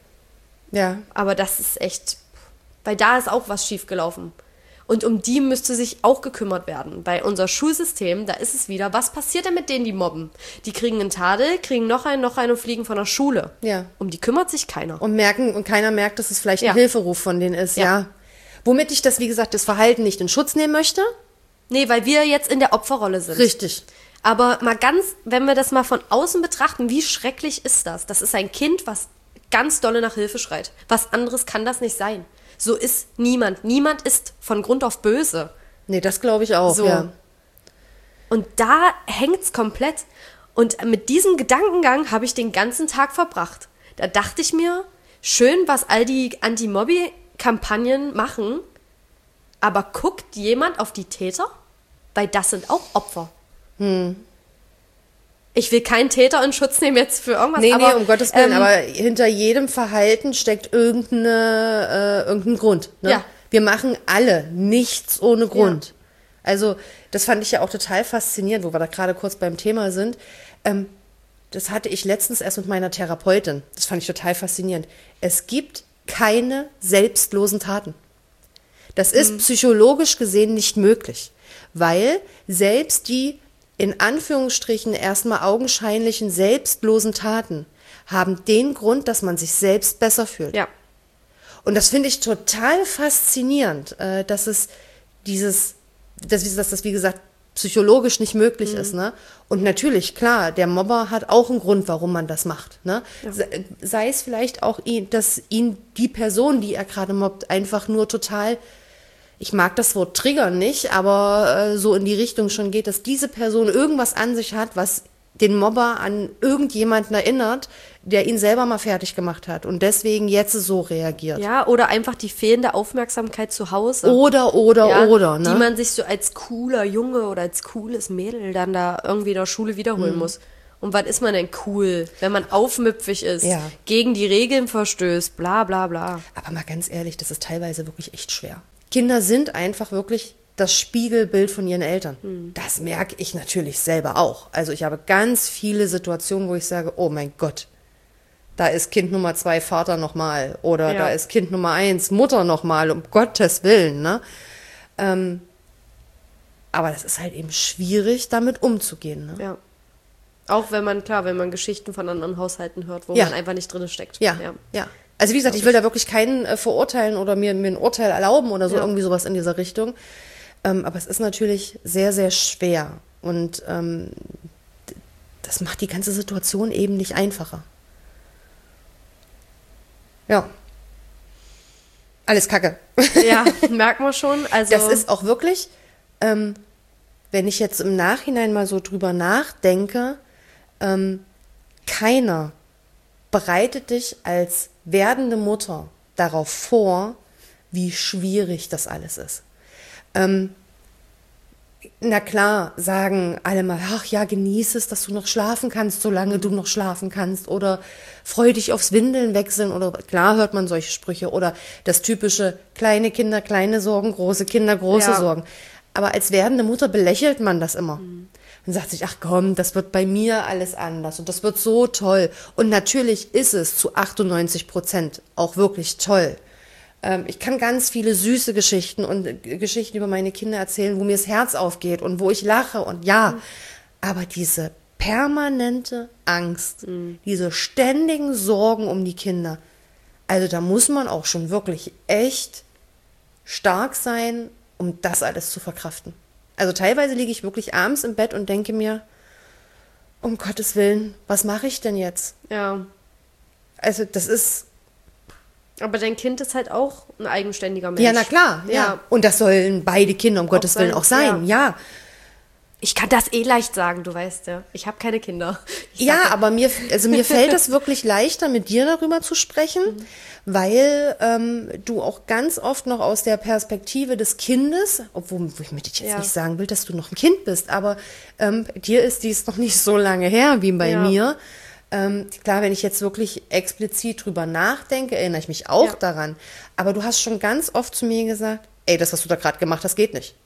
Ja. Aber das ist echt, weil da ist auch was schiefgelaufen. Und um die müsste sich auch gekümmert werden. Bei unser Schulsystem, da ist es wieder, was passiert denn mit denen, die mobben? Die kriegen einen Tadel, kriegen noch einen, noch einen und fliegen von der Schule. Ja. Um die kümmert sich keiner. Und merken, und keiner merkt, dass es vielleicht ein Ja. Hilferuf von denen ist, ja. Ja. Womit ich das, wie gesagt, das Verhalten nicht in Schutz nehmen möchte. Nee, weil wir jetzt in der Opferrolle sind. Richtig. Aber mal ganz, wenn wir das mal von außen betrachten, wie schrecklich ist das? Das ist ein Kind, was ganz dolle nach Hilfe schreit. Was anderes kann das nicht sein. So ist niemand. Niemand ist von Grund auf böse. Nee, das glaube ich auch, So. ja. Und da hängt's komplett. Und mit diesem Gedankengang habe ich den ganzen Tag verbracht. Da dachte ich mir, schön, was all die Anti-Mobby-Kampagnen machen, aber guckt jemand auf die Täter? Weil das sind auch Opfer. Hm. Ich will keinen Täter in Schutz nehmen jetzt für irgendwas. Nee, aber, nee, um Gottes Willen, ähm, aber hinter jedem Verhalten steckt irgendeine, äh, irgendein Grund. Ne? Ja. Wir machen alle nichts ohne Grund. Also das fand ich ja auch total faszinierend, wo wir da gerade kurz beim Thema sind. Ähm, das hatte ich letztens erst mit meiner Therapeutin. Das fand ich total faszinierend. Es gibt keine selbstlosen Taten. Das ist psychologisch gesehen nicht möglich, weil selbst die in Anführungsstrichen erstmal augenscheinlichen selbstlosen Taten haben den Grund, dass man sich selbst besser fühlt. Ja. Und das finde ich total faszinierend, äh, dass es dieses, dass, dass das, wie gesagt, psychologisch nicht möglich ist. Ne? Und natürlich, klar, der Mobber hat auch einen Grund, warum man das macht. Ne? Se- Sei es vielleicht auch, ihn, dass ihn die Person, die er gerade mobbt, einfach nur total, ich mag das Wort triggern nicht, aber äh, so in die Richtung schon geht, dass diese Person irgendwas an sich hat, was den Mobber an irgendjemanden erinnert, der ihn selber mal fertig gemacht hat und deswegen jetzt so reagiert. Ja, oder einfach die fehlende Aufmerksamkeit zu Hause. Oder, oder, ja, oder. Ne? Die man sich so als cooler Junge oder als cooles Mädel dann da irgendwie in der Schule wiederholen muss. Und wann ist man denn cool, wenn man aufmüpfig ist, Ja. gegen die Regeln verstößt, bla bla bla. Aber mal ganz ehrlich, das ist teilweise wirklich echt schwer. Kinder sind einfach wirklich das Spiegelbild von ihren Eltern. Das merke ich natürlich selber auch. Also ich habe ganz viele Situationen, wo ich sage, oh mein Gott, da ist Kind Nummer zwei Vater nochmal oder Ja. da ist Kind Nummer eins Mutter nochmal, um Gottes Willen. Ne? Ähm, aber das ist halt eben schwierig, damit umzugehen. Ne? Ja. Auch wenn man, klar, wenn man Geschichten von anderen Haushalten hört, wo Ja. man einfach nicht drin steckt. Ja, ja. Also wie gesagt, ich will da wirklich keinen äh, verurteilen oder mir, mir ein Urteil erlauben oder so, Ja. irgendwie sowas in dieser Richtung. Ähm, aber es ist natürlich sehr, sehr schwer. Und ähm, d- das macht die ganze Situation eben nicht einfacher. Ja. Alles Kacke. Ja, merkt man schon. Also, Das ist auch wirklich, ähm, wenn ich jetzt im Nachhinein mal so drüber nachdenke, ähm, keiner bereitet dich als werdende Mutter darauf vor, wie schwierig das alles ist. Ähm, na klar, sagen alle mal, ach ja, genieß es, dass du noch schlafen kannst, solange du noch schlafen kannst. Oder freu dich aufs Windeln wechseln. Oder klar hört man solche Sprüche. Oder das typische, kleine Kinder, kleine Sorgen, große Kinder, große Ja. Sorgen. Aber als werdende Mutter belächelt man das immer. Man sagt sich, ach komm, das wird bei mir alles anders und das wird so toll. Und natürlich ist es zu achtundneunzig Prozent auch wirklich toll. Ähm, ich kann ganz viele süße Geschichten und äh, Geschichten über meine Kinder erzählen, wo mir das Herz aufgeht und wo ich lache und ja. Aber diese permanente Angst, diese ständigen Sorgen um die Kinder, also da muss man auch schon wirklich echt stark sein, um das alles zu verkraften. Also teilweise liege ich wirklich abends im Bett und denke mir, um Gottes Willen, was mache ich denn jetzt? ja. Also das ist, Aber dein Kind ist halt auch ein eigenständiger Mensch. ja na klar, ja. Ja. Und das sollen beide Kinder um Gottes sein, Willen auch sein, ja. Ich kann das eh leicht sagen, du weißt ja. Ich habe keine Kinder. Ich Ja, sag, aber mir, also mir fällt es wirklich leichter, mit dir darüber zu sprechen, mhm. weil ähm, du auch ganz oft noch aus der Perspektive des Kindes, obwohl ich möchte jetzt ja. nicht sagen will, dass du noch ein Kind bist, aber ähm, dir ist dies noch nicht so lange her wie bei ja. mir. Ähm, klar, wenn ich jetzt wirklich explizit drüber nachdenke, erinnere ich mich auch ja. daran. Aber du hast schon ganz oft zu mir gesagt, ey, das, was du da gerade gemacht hast, geht nicht.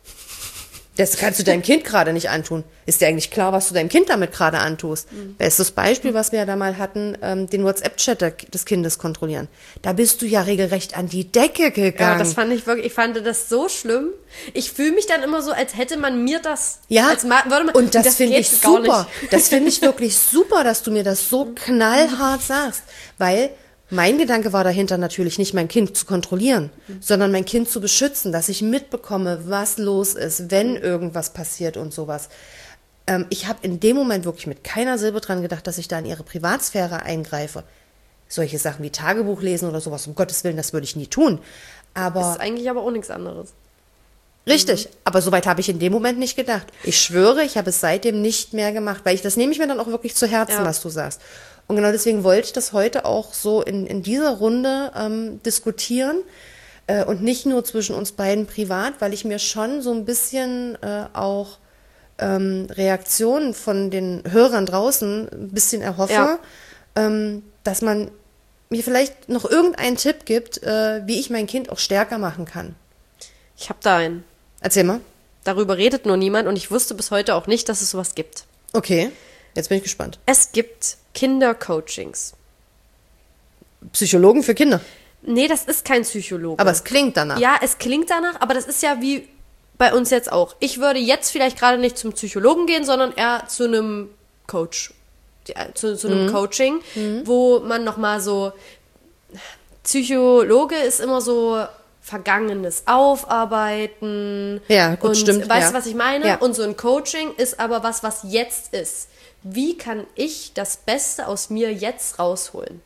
Das kannst du deinem Kind gerade nicht antun. Ist dir eigentlich klar, was du deinem Kind damit gerade antust? Mhm. Bestes Beispiel, was wir ja da mal hatten, ähm, den WhatsApp-Chat des Kindes kontrollieren. Da bist du ja regelrecht an die Decke gegangen. Ja, das fand ich wirklich, ich fand das so schlimm. Ich fühle mich dann immer so, als hätte man mir das, ja, als ma- würde man, und das, das finde ich super. Das finde ich wirklich super, dass du mir das so knallhart sagst, weil mein Gedanke war dahinter natürlich nicht, mein Kind zu kontrollieren, mhm. sondern mein Kind zu beschützen, dass ich mitbekomme, was los ist, wenn irgendwas passiert und sowas. Ähm, ich habe in dem Moment wirklich mit keiner Silbe dran gedacht, dass ich da in ihre Privatsphäre eingreife. Solche Sachen wie Tagebuch lesen oder sowas, um Gottes Willen, das würde ich nie tun. Aber das ist eigentlich aber auch nichts anderes. Richtig, mhm. aber soweit habe ich in dem Moment nicht gedacht. Ich schwöre, ich habe es seitdem nicht mehr gemacht, weil ich das nehme ich mir dann auch wirklich zu Herzen, ja. was du sagst. Und genau deswegen wollte ich das heute auch so in, in dieser Runde ähm, diskutieren äh, und nicht nur zwischen uns beiden privat, weil ich mir schon so ein bisschen äh, auch ähm, Reaktionen von den Hörern draußen ein bisschen erhoffe, ja. ähm, dass man mir vielleicht noch irgendeinen Tipp gibt, äh, wie ich mein Kind auch stärker machen kann. Ich habe da einen. Erzähl mal. Darüber redet nur niemand und ich wusste bis heute auch nicht, dass es sowas gibt. Okay, jetzt bin ich gespannt. Es gibt Kindercoachings. Psychologen für Kinder? Nee, das ist kein Psychologe. Aber es klingt danach. Ja, es klingt danach, aber das ist ja wie bei uns jetzt auch. Ich würde jetzt vielleicht gerade nicht zum Psychologen gehen, sondern eher zu einem Coach, zu, zu einem mhm. Coaching, mhm. wo man nochmal so, Psychologe ist immer so Vergangenes aufarbeiten. Ja, gut, und, stimmt. Weißt ja. du, was ich meine? Ja. Und so ein Coaching ist aber was, was jetzt ist. Wie kann ich das Beste aus mir jetzt rausholen?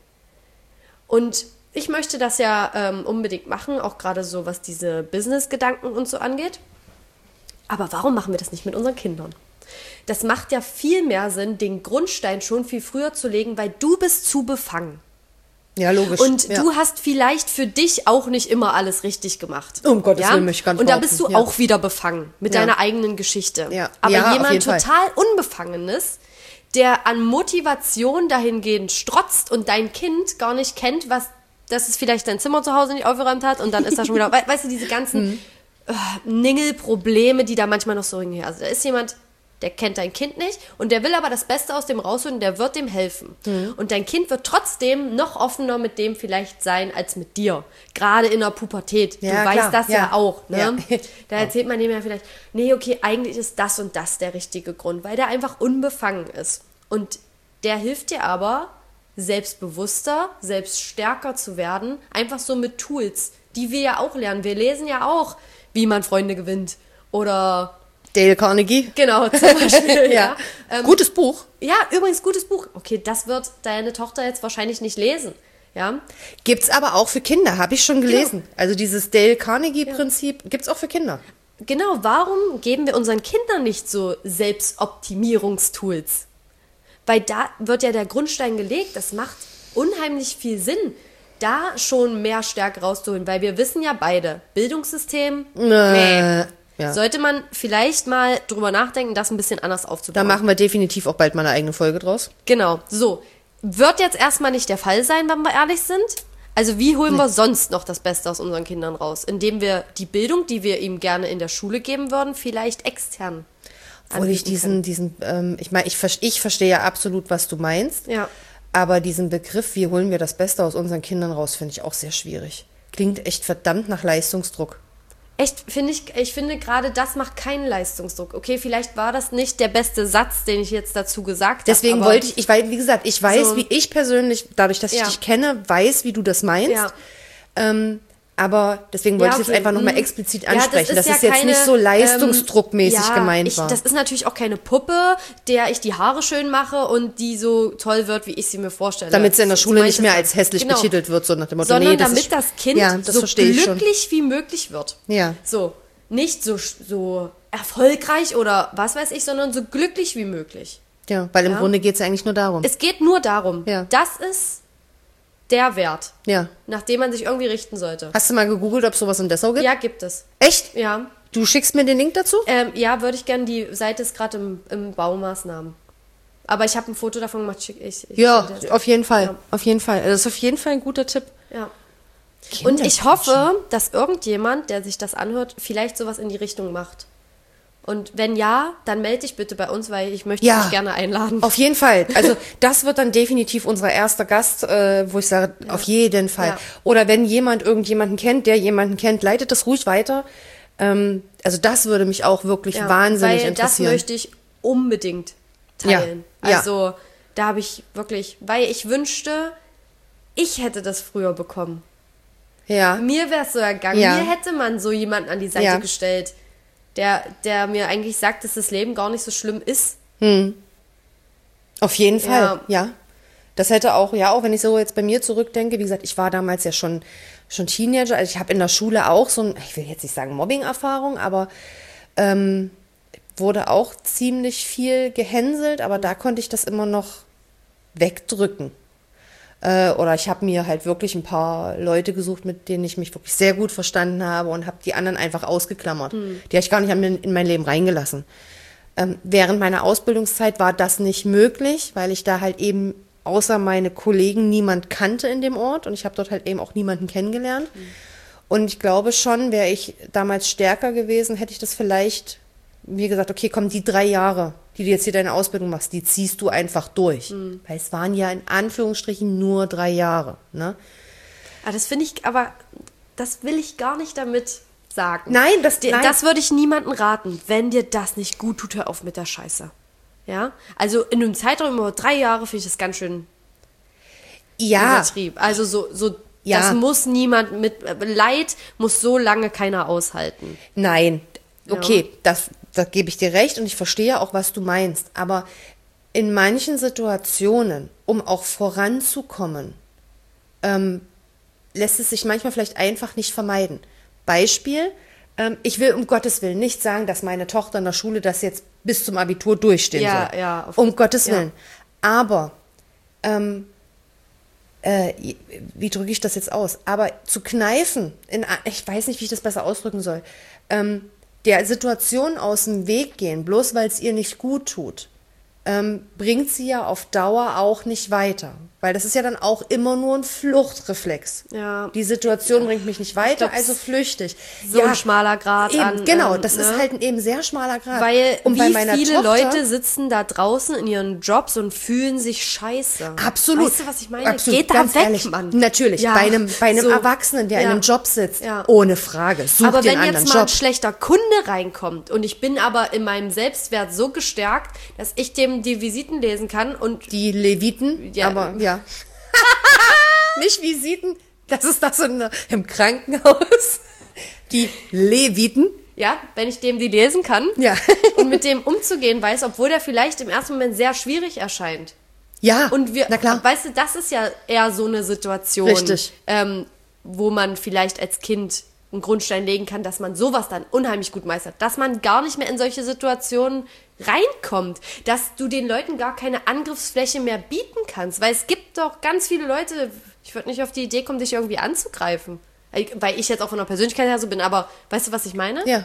Und ich möchte das ja ähm, unbedingt machen, auch gerade so, was diese Business-Gedanken und so angeht. Aber warum machen wir das nicht mit unseren Kindern? Das macht ja viel mehr Sinn, den Grundstein schon viel früher zu legen, weil du bist zu befangen. Ja, logisch. Und ja. du hast vielleicht für dich auch nicht immer alles richtig gemacht. Um Gottes ja? Willen, mich ganz Und da bist du ja. auch wieder befangen mit ja. deiner eigenen Geschichte. Ja. Aber ja, jemand total Fall. Unbefangenes, der an Motivation dahingehend strotzt und dein Kind gar nicht kennt, was, dass es vielleicht dein Zimmer zu Hause nicht aufgeräumt hat und dann ist da schon wieder, we- weißt du, diese ganzen mhm. äh, Ningelprobleme, die da manchmal noch so hingehen. Also da ist jemand, der kennt dein Kind nicht und der will aber das Beste aus dem rausholen, der wird dem helfen. Mhm. Und dein Kind wird trotzdem noch offener mit dem vielleicht sein als mit dir. Gerade in der Pubertät. Ja, du klar. weißt das ja, ja auch. Ne? Ja. Da erzählt man dem ja vielleicht, nee, okay, eigentlich ist das und das der richtige Grund, weil der einfach unbefangen ist. Und der hilft dir aber, selbstbewusster, selbststärker zu werden, einfach so mit Tools, die wir ja auch lernen. Wir lesen ja auch, wie man Freunde gewinnt oder Dale Carnegie. Genau, zum Beispiel. ja. ja. Ähm, gutes Buch. Ja, übrigens gutes Buch. Okay, das wird deine Tochter jetzt wahrscheinlich nicht lesen. Ja. Gibt's aber auch für Kinder, habe ich schon gelesen. Genau. Also dieses Dale Carnegie-Prinzip ja. gibt's auch für Kinder. Genau, warum geben wir unseren Kindern nicht so Selbstoptimierungstools? Weil da wird ja der Grundstein gelegt, das macht unheimlich viel Sinn, da schon mehr Stärke rauszuholen, weil wir wissen ja beide, Bildungssystem, äh. nee. Ja. Sollte man vielleicht mal drüber nachdenken, das ein bisschen anders aufzubauen. Da machen wir definitiv auch bald mal eine eigene Folge draus. Genau, so. Wird jetzt erstmal nicht der Fall sein, wenn wir ehrlich sind. Also wie holen nee. wir sonst noch das Beste aus unseren Kindern raus? Indem wir die Bildung, die wir ihm gerne in der Schule geben würden, vielleicht extern Obwohl ich diesen, diesen ähm, ich meine, ich, ich verstehe ja absolut, was du meinst. Ja. Aber diesen Begriff, wie holen wir das Beste aus unseren Kindern raus, finde ich auch sehr schwierig. Klingt echt verdammt nach Leistungsdruck. Echt, finde ich, ich finde gerade das macht keinen Leistungsdruck. Okay, vielleicht war das nicht der beste Satz, den ich jetzt dazu gesagt habe. Deswegen wollte ich, ich weiß, wie gesagt, ich weiß, so, wie ich persönlich, dadurch, dass ich ja. dich kenne, weiß, wie du das meinst. Ja. Ähm, aber deswegen wollte ja, okay. ich es einfach nochmal explizit ansprechen, ja, das ist dass es ja jetzt keine, nicht so leistungsdruckmäßig ähm, ja, gemeint ich, war. Das ist natürlich auch keine Puppe, der ich die Haare schön mache und die so toll wird, wie ich sie mir vorstelle. Damit sie in der Schule so nicht mehr als hässlich genau. betitelt wird, so nach dem Motto, sondern nee, das damit ist, das Kind ja, das so glücklich schon. wie möglich wird. Ja. So, nicht so, so erfolgreich oder was weiß ich, sondern so glücklich wie möglich. Ja, weil im Ja. Grunde geht es ja eigentlich nur darum. Es geht nur darum. Ja. Das ist der Wert, Ja. nach dem man sich irgendwie richten sollte. Hast du mal gegoogelt, ob es sowas in Dessau gibt? Ja, gibt es. Echt? Ja. Du schickst mir den Link dazu? Ähm, ja, würde ich gerne. Die Seite ist gerade im, im Baumaßnahmen. Aber ich habe ein Foto davon gemacht. Schick ich, ich Ja, sende dir. auf jeden Fall. Ja. Auf jeden Fall. Das ist auf jeden Fall ein guter Tipp. Ja. Und ich Kinderquatschen. hoffe, dass irgendjemand, der sich das anhört, vielleicht sowas in die Richtung macht. Und wenn ja, dann melde dich bitte bei uns, weil ich möchte Ja. dich gerne einladen. Auf jeden Fall. Also das wird dann definitiv unser erster Gast, äh, wo ich sage, auf jeden Fall. Ja. Oder wenn jemand irgendjemanden kennt, der jemanden kennt, leitet das ruhig weiter. Ähm, also das würde mich auch wirklich Ja, wahnsinnig weil interessieren. das möchte ich unbedingt teilen. Ja, ja. Also da habe ich wirklich, weil ich wünschte, ich hätte das früher bekommen. Ja. Mir wäre es so ergangen. Ja. Mir hätte man so jemanden an die Seite Ja. gestellt, der, der mir eigentlich sagt, dass das Leben gar nicht so schlimm ist. Auf jeden Fall, Ja. ja. Das hätte auch, ja, auch wenn ich so jetzt bei mir zurückdenke, wie gesagt, ich war damals ja schon, schon Teenager, also ich habe in der Schule auch so ein, ich will jetzt nicht sagen Mobbing-Erfahrung, aber ähm, wurde auch ziemlich viel gehänselt, aber da konnte ich das immer noch wegdrücken. Äh, oder ich habe mir halt wirklich ein paar Leute gesucht, mit denen ich mich wirklich sehr gut verstanden habe und habe die anderen einfach ausgeklammert. Die habe ich gar nicht an- in mein Leben reingelassen. Ähm, während meiner Ausbildungszeit war das nicht möglich, weil ich da halt eben außer meine Kollegen niemand kannte in dem Ort und ich habe dort halt eben auch niemanden kennengelernt. Und ich glaube schon, wäre ich damals stärker gewesen, hätte ich das vielleicht mir gesagt, okay, komm, die drei Jahre, die du jetzt hier deine Ausbildung machst, die ziehst du einfach durch. Weil es waren ja in Anführungsstrichen nur drei Jahre. Ne? Ah, das finde ich, aber das will ich gar nicht damit sagen. Nein, das, Dir- nein. Das würde ich niemandem raten. Wenn dir das nicht gut tut, hör auf mit der Scheiße. Ja? Also in einem Zeitraum über drei Jahre finde ich das ganz schön ja, übertrieben. Also so, so Ja. das muss niemand mit, Leid muss so lange keiner aushalten. nein. Ja. Okay, das, da gebe ich dir recht und ich verstehe auch, was du meinst. Aber in manchen Situationen, um auch voranzukommen, ähm, lässt es sich manchmal vielleicht einfach nicht vermeiden. Beispiel, ähm, ich will um Gottes Willen nicht sagen, dass meine Tochter in der Schule das jetzt bis zum Abitur durchstehen Ja, soll. ja, auf- um Gottes ja. Willen. Aber, ähm, äh, wie drücke ich das jetzt aus? Aber zu kneifen, in, a- ich weiß nicht, wie ich das besser ausdrücken soll, ähm, der Situation aus dem Weg gehen, bloß weil es ihr nicht gut tut, ähm, bringt sie ja auf Dauer auch nicht weiter. Weil das ist ja dann auch immer nur ein Fluchtreflex. Ja. Die Situation bringt mich nicht weiter, glaub, also flüchte ich. So ein schmaler Grat eben, an, Genau, ähm, das ne? ist halt ein eben sehr schmaler Grad. Weil Und bei wie meiner viele Tochter, Leute sitzen da draußen in ihren Jobs und fühlen sich scheiße. Absolut. Weißt du, was ich meine? Absolut. Geht da Ganz weg, ehrlich. Mann. Natürlich. Ja, bei einem, bei einem so. Erwachsenen, der Ja. in einem Job sitzt, Ja. ohne Frage. Such Aber dir wenn einen jetzt anderen mal ein Job. schlechter Kunde reinkommt und ich bin aber in meinem Selbstwert so gestärkt, dass ich dem die Visiten lesen kann und Die Leviten, Ja. aber ja. Nicht Visiten, das ist das in, im Krankenhaus. Die Leviten. ja, wenn ich dem die lesen kann Ja. und mit dem umzugehen weiß, obwohl der vielleicht im ersten Moment sehr schwierig erscheint. Ja, Und wir, na klar. weißt du, das ist ja eher so eine Situation, Richtig. Ähm, wo man vielleicht als Kind einen Grundstein legen kann, dass man sowas dann unheimlich gut meistert, dass man gar nicht mehr in solche Situationen reinkommt, dass du den Leuten gar keine Angriffsfläche mehr bieten kannst, weil es gibt doch ganz viele Leute, ich würde nicht auf die Idee kommen, dich irgendwie anzugreifen, weil ich jetzt auch von der Persönlichkeit her so bin, aber weißt du, was ich meine? Ja,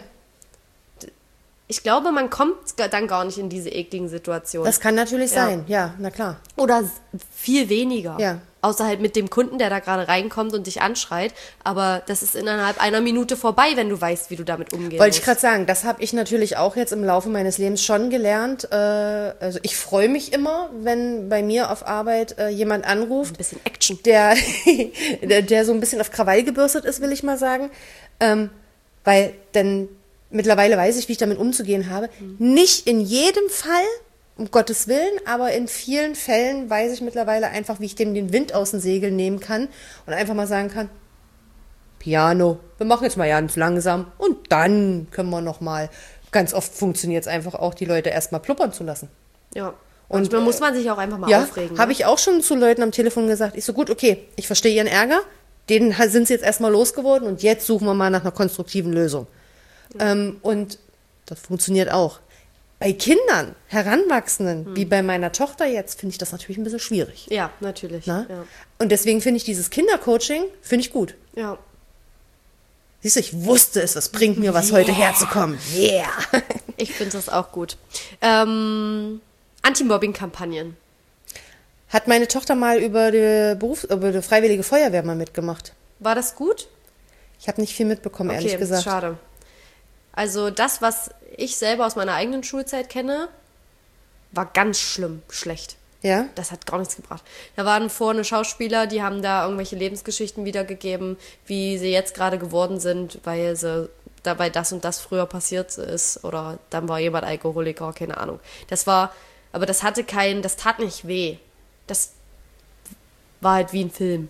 Ich glaube, man kommt dann gar nicht in diese ekligen Situationen. das kann natürlich Ja. sein. Ja, na klar. Oder s- viel weniger. Ja. Außer halt mit dem Kunden, der da gerade reinkommt und dich anschreit. Aber das ist innerhalb einer Minute vorbei, wenn du weißt, wie du damit umgehen Wollte ich musst. gerade sagen, das habe ich natürlich auch jetzt im Laufe meines Lebens schon gelernt. Äh, also ich freue mich immer, wenn bei mir auf Arbeit äh, jemand anruft, Ein bisschen Action. der, der, der so ein bisschen auf Krawall gebürstet ist, will ich mal sagen. Ähm, weil dann mittlerweile weiß ich, wie ich damit umzugehen habe. Nicht in jedem Fall, um Gottes Willen, aber in vielen Fällen weiß ich mittlerweile einfach, wie ich dem den Wind aus den Segeln nehmen kann und einfach mal sagen kann, Piano, wir machen jetzt mal ganz langsam und dann können wir noch mal. Ganz oft funktioniert es einfach auch, die Leute erstmal pluppern zu lassen. Ja. Und dann muss man sich auch einfach mal Ja, aufregen. habe ne? ich auch schon zu Leuten am Telefon gesagt. Ich so, gut, okay, ich verstehe ihren Ärger, den ha- sind sie jetzt erstmal losgeworden und jetzt suchen wir mal nach einer konstruktiven Lösung. Ähm, und Das funktioniert auch. Bei Kindern, Heranwachsenden, hm. wie bei meiner Tochter jetzt, finde ich das natürlich ein bisschen schwierig. Ja, natürlich. Ja. Und deswegen finde ich dieses Kindercoaching, finde ich gut. Ja. Siehst du, ich wusste es, es bringt mir was, yeah. heute herzukommen. Yeah. Ich finde das auch gut. Ähm, Anti-Mobbing-Kampagnen. Hat meine Tochter mal über die, Berufs-, über die Freiwillige Feuerwehr mal mitgemacht. War das gut? Ich habe nicht viel mitbekommen, okay, ehrlich gesagt. Schade. Also das, was ich selber aus meiner eigenen Schulzeit kenne, war ganz schlimm, schlecht. Ja? Das hat gar nichts gebracht. Da waren vorne Schauspieler, die haben da irgendwelche Lebensgeschichten wiedergegeben, wie sie jetzt gerade geworden sind, weil sie dabei das und das früher passiert ist oder dann war jemand Alkoholiker, keine Ahnung. Das war, aber das hatte keinen, das tat nicht weh. Das war halt wie ein Film.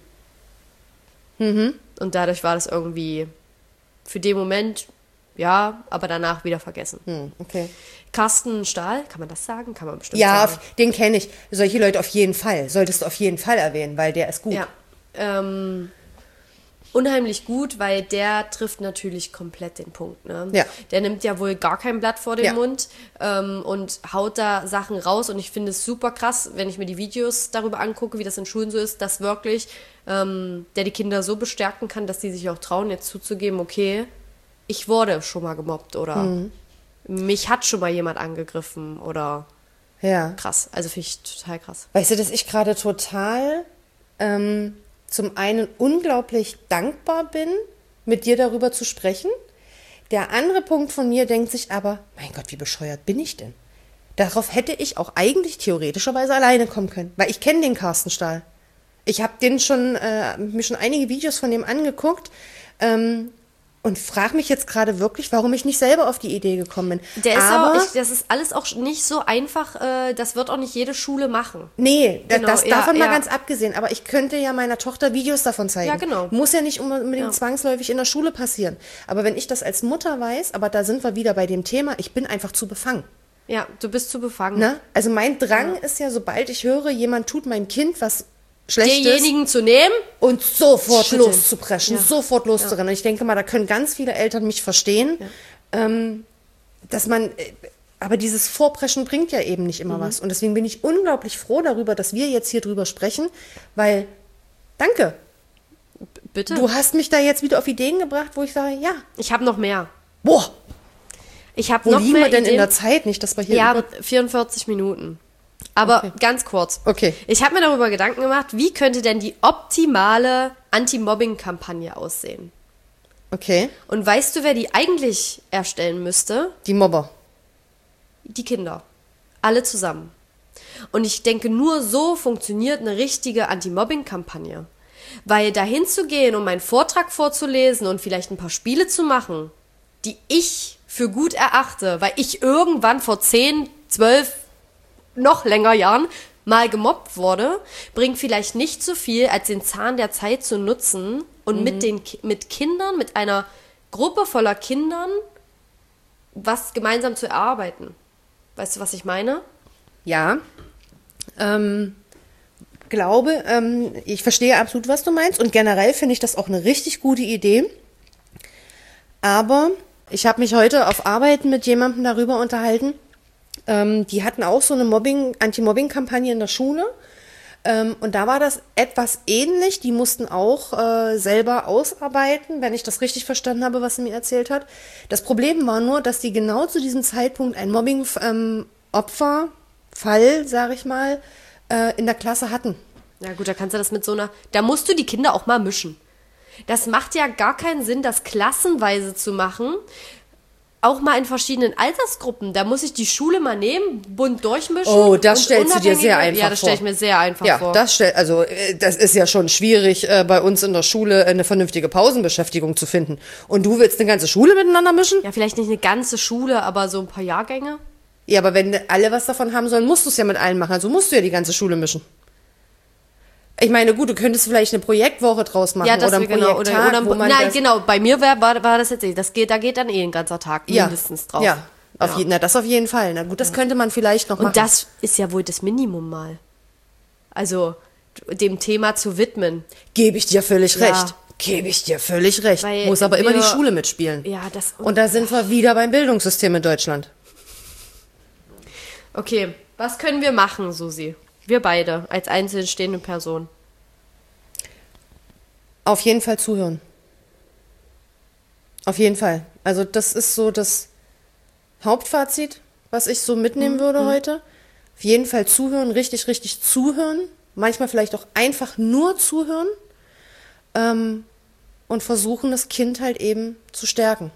Mhm. Und dadurch war das irgendwie für den Moment, ja, aber danach wieder vergessen. Hm, okay. Carsten Stahl, kann man das sagen? Kann man bestimmt ja, sagen. Ja, den kenne ich. Solche Leute auf jeden Fall. Solltest du auf jeden Fall erwähnen, weil der ist gut. Ja, ähm, unheimlich gut, weil der trifft natürlich komplett den Punkt. Ne? Ja. Der nimmt ja wohl gar kein Blatt vor den ja. Mund ähm, und haut da Sachen raus. Und ich finde es super krass, wenn ich mir die Videos darüber angucke, wie das in Schulen so ist, dass wirklich ähm, der die Kinder so bestärken kann, dass die sich auch trauen, jetzt zuzugeben, okay, ich wurde schon mal gemobbt oder mhm. mich hat schon mal jemand angegriffen oder ja. krass. Also finde ich total krass. Weißt du, dass ich gerade total ähm, zum einen unglaublich dankbar bin, mit dir darüber zu sprechen. Der andere Punkt von mir denkt sich aber, mein Gott, wie bescheuert bin ich denn? Darauf hätte ich auch eigentlich theoretischerweise alleine kommen können, weil ich kenne den Carsten Stahl. Ich habe den schon, äh, mir schon einige Videos von dem angeguckt, ähm, und frage mich jetzt gerade wirklich, warum ich nicht selber auf die Idee gekommen bin. Der ist Aber auch, ich, das ist alles auch nicht so einfach, äh, das wird auch nicht jede Schule machen. Nee, genau, das ja, davon mal ja. ganz abgesehen. Aber ich könnte ja meiner Tochter Videos davon zeigen. Ja, genau. Muss ja nicht unbedingt ja. zwangsläufig in der Schule passieren. Aber wenn ich das als Mutter weiß, aber da sind wir wieder bei dem Thema, ich bin einfach zu befangen. Ja, du bist zu befangen. Ne? Also mein Drang ja. ist ja, sobald ich höre, jemand tut meinem Kind was Schlechtes, denjenigen zu nehmen und sofort schütteln. loszupreschen, ja. sofort loszurennen. Ja. Und ich denke mal, da können ganz viele Eltern mich verstehen, ja. ähm, dass man, aber dieses Vorpreschen bringt ja eben nicht immer mhm. was. Und deswegen bin ich unglaublich froh darüber, dass wir jetzt hier drüber sprechen, weil, danke. B- bitte? Du hast mich da jetzt wieder auf Ideen gebracht, wo ich sage, ja. Ich habe noch mehr. Boah. Ich habe Wo noch liegen mehr wir denn Ideen? in der Zeit? Nicht, dass wir hier Ja, über- vierundvierzig Minuten. Aber okay. ganz kurz. Okay. Ich habe mir darüber Gedanken gemacht, wie könnte denn die optimale Anti-Mobbing-Kampagne aussehen? Okay. Und weißt du, wer die eigentlich erstellen müsste? Die Mobber. Die Kinder. Alle zusammen. Und ich denke, nur so funktioniert eine richtige Anti-Mobbing-Kampagne. Weil dahin zu gehen, um meinen Vortrag vorzulesen und vielleicht ein paar Spiele zu machen, die ich für gut erachte, weil ich irgendwann vor zehn, zwölf, noch länger Jahren mal gemobbt wurde, bringt vielleicht nicht so viel, als den Zahn der Zeit zu nutzen und mhm. mit den mit Kindern, mit einer Gruppe voller Kindern was gemeinsam zu erarbeiten. Weißt du, was ich meine? Ja. Ähm, glaube, ähm, ich verstehe absolut, was du meinst. Und generell finde ich das auch eine richtig gute Idee. Aber ich habe mich heute auf Arbeit mit jemandem darüber unterhalten. Ähm, die hatten auch so eine Mobbing, Anti-Mobbing-Kampagne in der Schule. Ähm, und da war das etwas ähnlich. Die mussten auch äh, selber ausarbeiten, wenn ich das richtig verstanden habe, was sie mir erzählt hat. Das Problem war nur, dass die genau zu diesem Zeitpunkt ein Mobbing-Opfer, Fall, sage ich mal, äh, in der Klasse hatten. Ja gut, da kannst du das mit so einer... Da musst du die Kinder auch mal mischen. Das macht ja gar keinen Sinn, das klassenweise zu machen. Auch mal in verschiedenen Altersgruppen. Da muss ich die Schule mal nehmen, bunt durchmischen. Oh, das stellst du dir sehr einfach vor. Ja, das stelle ich mir sehr einfach ja, vor. Ja, das stell, also das ist ja schon schwierig, äh, bei uns in der Schule eine vernünftige Pausenbeschäftigung zu finden. Und du willst eine ganze Schule miteinander mischen? Ja, vielleicht nicht eine ganze Schule, aber so ein paar Jahrgänge. Ja, aber wenn alle was davon haben sollen, musst du es ja mit allen machen. Also musst du ja die ganze Schule mischen. Ich meine, gut, du könntest vielleicht eine Projektwoche draus machen, ja, das oder ein genau, Projekttag, oder, oder, wo man nein, das, genau, bei mir war, war, war das jetzt nicht. Das geht, da geht dann eh ein ganzer Tag mindestens ja, drauf. Ja, auf ja. Je, na, das auf jeden Fall. Na gut, das ja. könnte man vielleicht noch Und machen. Und das ist ja wohl das Minimum mal. Also dem Thema zu widmen. Gebe ich dir völlig ja. recht. Gebe ich dir völlig recht. Weil Muss aber immer wir- die Schule mitspielen. Ja, das... Und da sind wir wieder beim Bildungssystem in Deutschland. Okay, was können wir machen, Susi? Wir beide, als einzeln stehende Person. Auf jeden Fall zuhören. Auf jeden Fall. Also das ist so das Hauptfazit, was ich so mitnehmen würde heute. Auf jeden Fall zuhören, richtig, richtig zuhören. Manchmal vielleicht auch einfach nur zuhören. Ähm, und versuchen, das Kind halt eben zu stärken.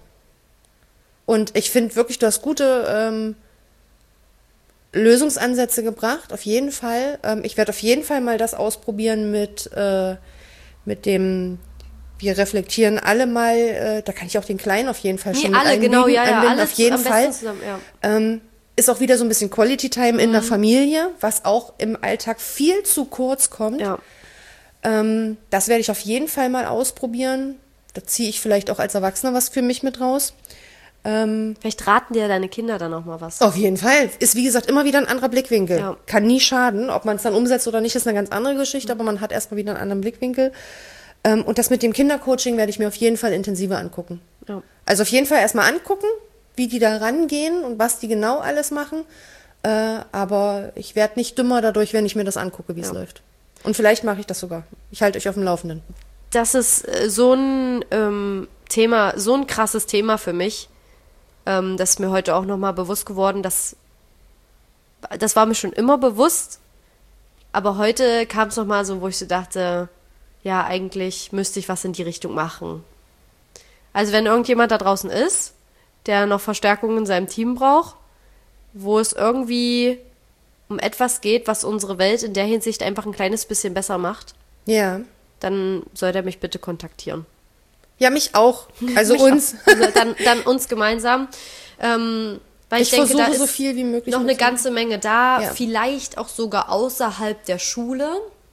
Und ich finde wirklich, du hast gute ähm, Lösungsansätze gebracht, auf jeden Fall. Ähm, ich werde auf jeden Fall mal das ausprobieren mit, äh, mit dem, wir reflektieren alle mal, äh, da kann ich auch den Kleinen auf jeden Fall Nee, schon mit alle, einbiegen, genau, ja, ja, einbinden, alles auf jeden am besten Fall. zusammen, ja. Ähm, ist auch wieder so ein bisschen Quality Time in der Familie, was auch im Alltag viel zu kurz kommt. Ja. Ähm, das werde ich auf jeden Fall mal ausprobieren. Da ziehe ich vielleicht auch als Erwachsener was für mich mit raus. Ähm, Vielleicht raten dir deine Kinder dann auch mal was. auf jeden Fall. Ist wie gesagt immer wieder ein anderer Blickwinkel. Ja. Kann nie schaden. Ob man es dann umsetzt oder nicht, ist eine ganz andere Geschichte, aber man hat erstmal wieder einen anderen Blickwinkel. Ähm, und das mit dem Kindercoaching werde ich mir auf jeden Fall intensiver angucken. Ja. Also auf jeden Fall erstmal angucken, wie die da rangehen und was die genau alles machen. Äh, aber ich werde nicht dümmer dadurch, wenn ich mir das angucke, wie es Ja. läuft. Und vielleicht mache ich das sogar. Ich halte euch auf dem Laufenden. Das ist äh, so ein ähm, Thema, so ein krasses Thema für mich. Ähm, das ist mir heute auch nochmal bewusst geworden, dass das war mir schon immer bewusst, aber heute kam es nochmal so, wo ich so dachte, ja, eigentlich müsste ich was in die Richtung machen. Also wenn irgendjemand da draußen ist, der noch Verstärkung in seinem Team braucht, wo es irgendwie um etwas geht, was unsere Welt in der Hinsicht einfach ein kleines bisschen besser macht, Ja. dann soll der mich bitte kontaktieren. Ja, mich auch. Also Mich uns. auch. Also dann, dann uns gemeinsam. Ähm, weil ich, Ich denke, da versuche ist so viel wie möglich noch eine mitzunehmen. ganze Menge da, Ja. vielleicht auch sogar außerhalb der Schule.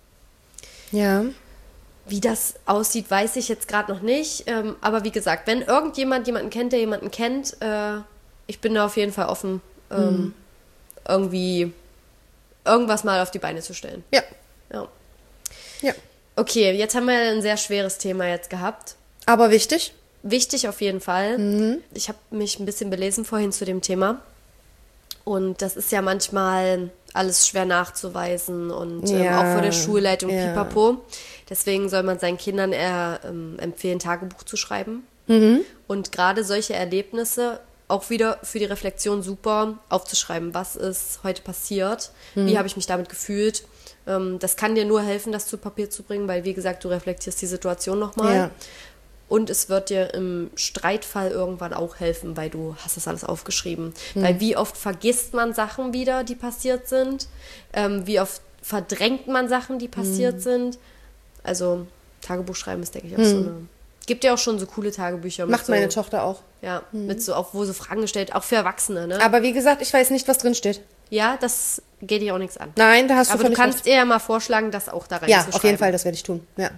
Ja. Wie das aussieht, weiß ich jetzt gerade noch nicht. Ähm, aber wie gesagt, wenn irgendjemand jemanden kennt, der jemanden kennt, äh, ich bin da auf jeden Fall offen, ähm, Mhm. irgendwie irgendwas mal auf die Beine zu stellen. Ja. Ja. Ja. Okay, jetzt haben wir ein sehr schweres Thema jetzt gehabt. Aber wichtig. Wichtig auf jeden Fall. Mhm. Ich habe mich ein bisschen belesen vorhin zu dem Thema. Und das ist ja manchmal alles schwer nachzuweisen und ähm, Ja, auch vor der Schulleitung ja. pipapo. Deswegen soll man seinen Kindern eher ähm, empfehlen, Tagebuch zu schreiben. Mhm. Und gerade solche Erlebnisse auch wieder für die Reflexion super aufzuschreiben. Was ist heute passiert? Mhm. Wie habe ich mich damit gefühlt? Ähm, das kann dir nur helfen, das zu Papier zu bringen, weil, wie gesagt, du reflektierst die Situation nochmal. Ja. Und es wird dir im Streitfall irgendwann auch helfen, weil du hast das alles aufgeschrieben. Hm. Weil wie oft vergisst man Sachen wieder, die passiert sind? Ähm, wie oft verdrängt man Sachen, die passiert Hm. sind? Also Tagebuch schreiben ist, denke ich, auch so eine... Gibt ja auch schon so coole Tagebücher. mit Macht so, meine Tochter auch. Ja, mit so, auch wo so Fragen gestellt, auch für Erwachsene, ne? Aber wie gesagt, ich weiß nicht, was drin steht. Ja, das geht dir auch nichts an. Nein, da hast du Aber du völlig kannst recht. ihr ja mal vorschlagen, das auch da Ja, reinzuschreiben. auf jeden Fall, das werde ich tun. Ja.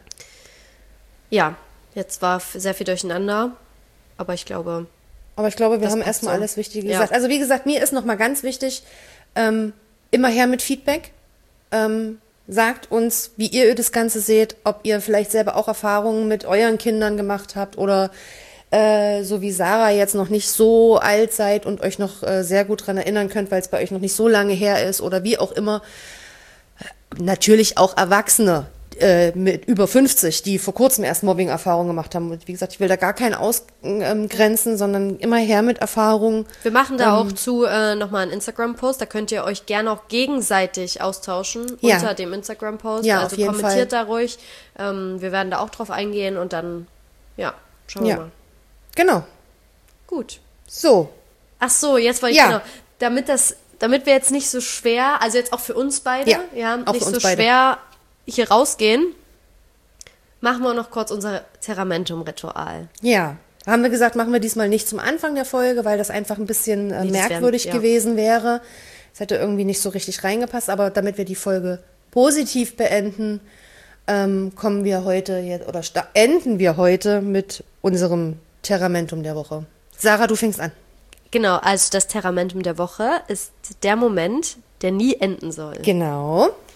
Ja, jetzt war f- sehr viel durcheinander, aber ich glaube... Aber ich glaube, wir Das haben passt erstmal so. alles Wichtige Ja. gesagt. Also wie gesagt, mir ist nochmal ganz wichtig, ähm, immer her mit Feedback. Ähm, sagt uns, wie ihr das Ganze seht, ob ihr vielleicht selber auch Erfahrungen mit euren Kindern gemacht habt oder äh, so wie Sarah jetzt noch nicht so alt seid und euch noch äh, sehr gut dran erinnern könnt, weil es bei euch noch nicht so lange her ist oder wie auch immer. Natürlich auch Erwachsene äh, mit über fünfzig, die vor kurzem erst Mobbing-Erfahrungen gemacht haben. Und wie gesagt, ich will da gar keinen ausgrenzen, sondern immer her mit Erfahrungen. Wir machen da Ähm, auch zu äh, nochmal einen Instagram-Post. Da könnt ihr euch gerne auch gegenseitig austauschen Ja. unter dem Instagram-Post. Ja, also auf jeden kommentiert Fall. da ruhig. Ähm, wir werden da auch drauf eingehen und dann, ja, schauen wir Ja. mal. Genau. Gut. So. Ach so, jetzt wollte ich Ja. genau, damit das, damit wir jetzt nicht so schwer, also jetzt auch für uns beide, Ja, ja, auch nicht für so uns beide. schwer hier rausgehen, machen wir noch kurz unser Terramentum-Ritual. Ja. Haben wir gesagt, machen wir diesmal nicht zum Anfang der Folge, weil das einfach ein bisschen äh, Nee, das wär- merkwürdig ja. gewesen wäre. Es hätte irgendwie nicht so richtig reingepasst, aber damit wir die Folge positiv beenden, ähm, kommen wir heute jetzt oder sta- enden wir heute mit unserem Terramentum der Woche. Sarah, du fängst an. Genau, also das Terramentum der Woche ist der Moment, der nie enden soll. Genau.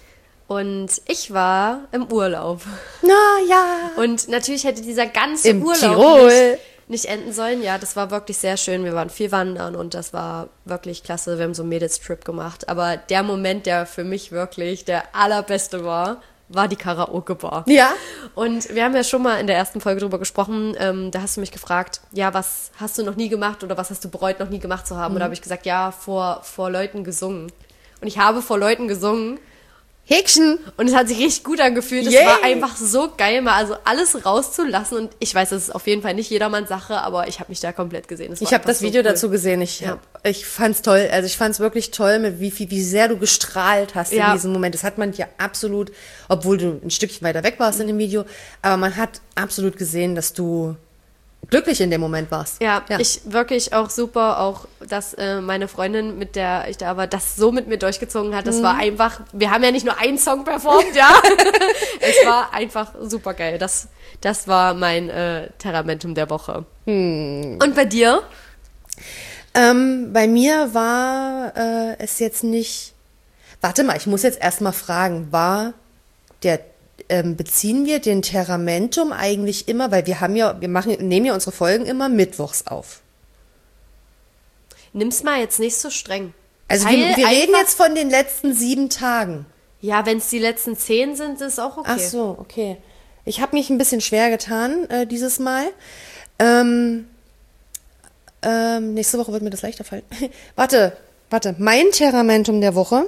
Und ich war im Urlaub. Na ja. Und natürlich hätte dieser ganze Im Urlaub Tirol. nicht, nicht enden sollen. Ja, das war wirklich sehr schön. Wir waren viel wandern und das war wirklich klasse. Wir haben so einen Mädels-Trip gemacht. Aber der Moment, der für mich wirklich der allerbeste war, war die Karaoke-Bar. Ja. Und wir haben ja schon mal in der ersten Folge drüber gesprochen, ähm, da hast du mich gefragt, ja, was hast du noch nie gemacht oder was hast du bereut, noch nie gemacht zu haben? Mhm. Und da habe ich gesagt, ja, vor, vor Leuten gesungen. Und ich habe vor Leuten gesungen. Häkchen. Und es hat sich richtig gut angefühlt. Es Yay. war einfach so geil, mal also alles rauszulassen. Und ich weiß, das ist auf jeden Fall nicht jedermanns Sache, aber ich habe mich da komplett gesehen. Es war Ich habe einfach das so Video cool. dazu gesehen. Ich, Ja. hab, ich fand's toll. Also ich fand's wirklich toll, mit wie viel, wie sehr du gestrahlt hast Ja. in diesem Moment. Das hat man ja absolut, obwohl du ein Stückchen weiter weg warst in dem Video, aber man hat absolut gesehen, dass du glücklich in dem Moment warst. Ja, ich wirklich auch super, auch dass äh, meine Freundin, mit der ich da war, das so mit mir durchgezogen hat. Das Mhm. war einfach, wir haben ja nicht nur einen Song performt, ja. Es war einfach super geil. Das, das war mein äh, Terramentum der Woche. Hm. Und bei dir? Ähm, bei mir war äh, es jetzt nicht. Warte mal, ich muss jetzt erstmal fragen, war der ähm, beziehen wir den Terramentum eigentlich immer, weil wir haben ja, wir machen, nehmen ja unsere Folgen immer mittwochs auf. Nimm's mal jetzt nicht so streng. Also Teil wir, wir reden einfach- jetzt von den letzten sieben Tagen. Ja, wenn es die letzten zehn sind, ist auch okay. Ach so, okay. Ich habe mich ein bisschen schwer getan äh, dieses Mal. Ähm, ähm, nächste Woche wird mir das leichter fallen. warte, warte. Mein Terramentum der Woche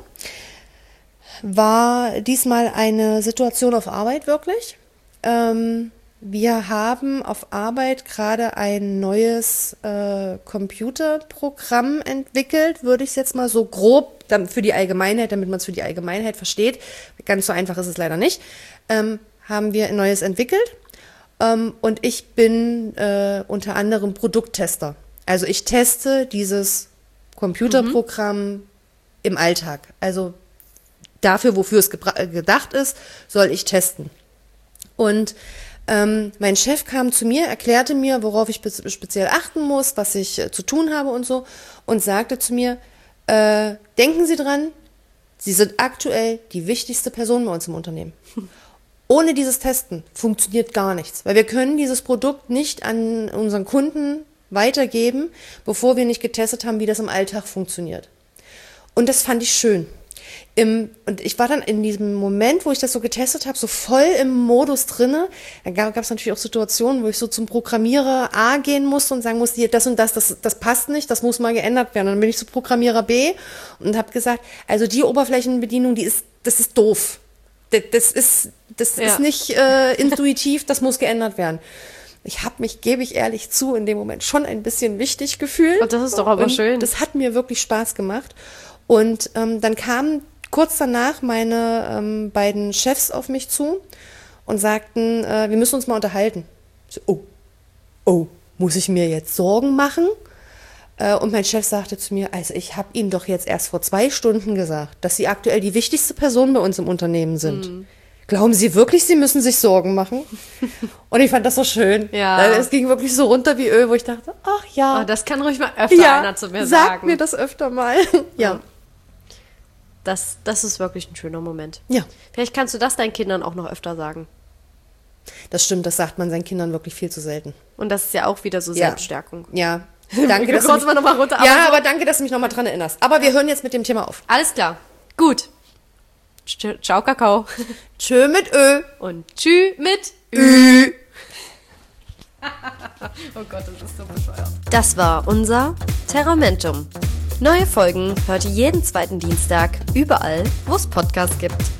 war diesmal eine Situation auf Arbeit wirklich. Ähm, wir haben auf Arbeit gerade ein neues äh, Computerprogramm entwickelt, würde ich es jetzt mal so grob dann für die Allgemeinheit, damit man es für die Allgemeinheit versteht. Ganz so einfach ist es leider nicht. Ähm, haben wir ein neues entwickelt. Ähm, und ich bin äh, unter anderem Produkttester. Also ich teste dieses Computerprogramm mhm. im Alltag. Also dafür, wofür es gebra- gedacht ist, soll ich testen. Und ähm, mein Chef kam zu mir, erklärte mir, worauf ich be- speziell achten muss, was ich äh, zu tun habe und so, und sagte zu mir, äh, denken Sie dran, Sie sind aktuell die wichtigste Person bei uns im Unternehmen. Ohne dieses Testen funktioniert gar nichts, weil wir können dieses Produkt nicht an unseren Kunden weitergeben, bevor wir nicht getestet haben, wie das im Alltag funktioniert. Und das fand ich schön. Im, und ich war dann in diesem Moment, wo ich das so getestet habe, so voll im Modus drinne. Da gab es natürlich auch Situationen, wo ich so zum Programmierer A gehen musste und sagen musste, hier, das und das, das, das passt nicht, das muss mal geändert werden. Und dann bin ich zu Programmierer B und habe gesagt, also die Oberflächenbedienung, die ist, das ist doof. Das, das ist, das Ja. ist nicht äh, intuitiv, das muss geändert werden. Ich habe mich, gebe ich ehrlich zu, in dem Moment schon ein bisschen wichtig gefühlt. Und das ist doch aber und schön. Das hat mir wirklich Spaß gemacht. Und ähm, dann kamen kurz danach meine ähm, beiden Chefs auf mich zu und sagten, äh, wir müssen uns mal unterhalten. Ich so, oh, oh, muss ich mir jetzt Sorgen machen? Äh, und mein Chef sagte zu mir, also ich habe Ihnen doch jetzt erst vor zwei Stunden gesagt, dass Sie aktuell die wichtigste Person bei uns im Unternehmen sind. Mhm. Glauben Sie wirklich, Sie müssen sich Sorgen machen? Und ich fand das so schön. Ja. Weil es ging wirklich so runter wie Öl, wo ich dachte, ach ja. Oh, das kann ruhig mal öfter ja, einer zu mir sag sagen. mir das öfter mal. ja. Das, das ist wirklich ein schöner Moment. Ja. Vielleicht kannst du das deinen Kindern auch noch öfter sagen. Das stimmt, das sagt man seinen Kindern wirklich viel zu selten. Und das ist ja auch wieder so Ja. Selbststärkung. Ja. Danke, dass du kurz mich, mal noch mal runter. ja, so- aber danke, dass du mich nochmal dran erinnerst. Aber wir hören jetzt mit dem Thema auf. Alles klar. Gut. Tsch- Ciao, Kakao. Tschö mit Ö. Und tschü mit Ü. Oh Gott, das ist so bescheuert. Das war unser Terramentum. Neue Folgen hört ihr jeden zweiten Dienstag überall, wo es Podcasts gibt.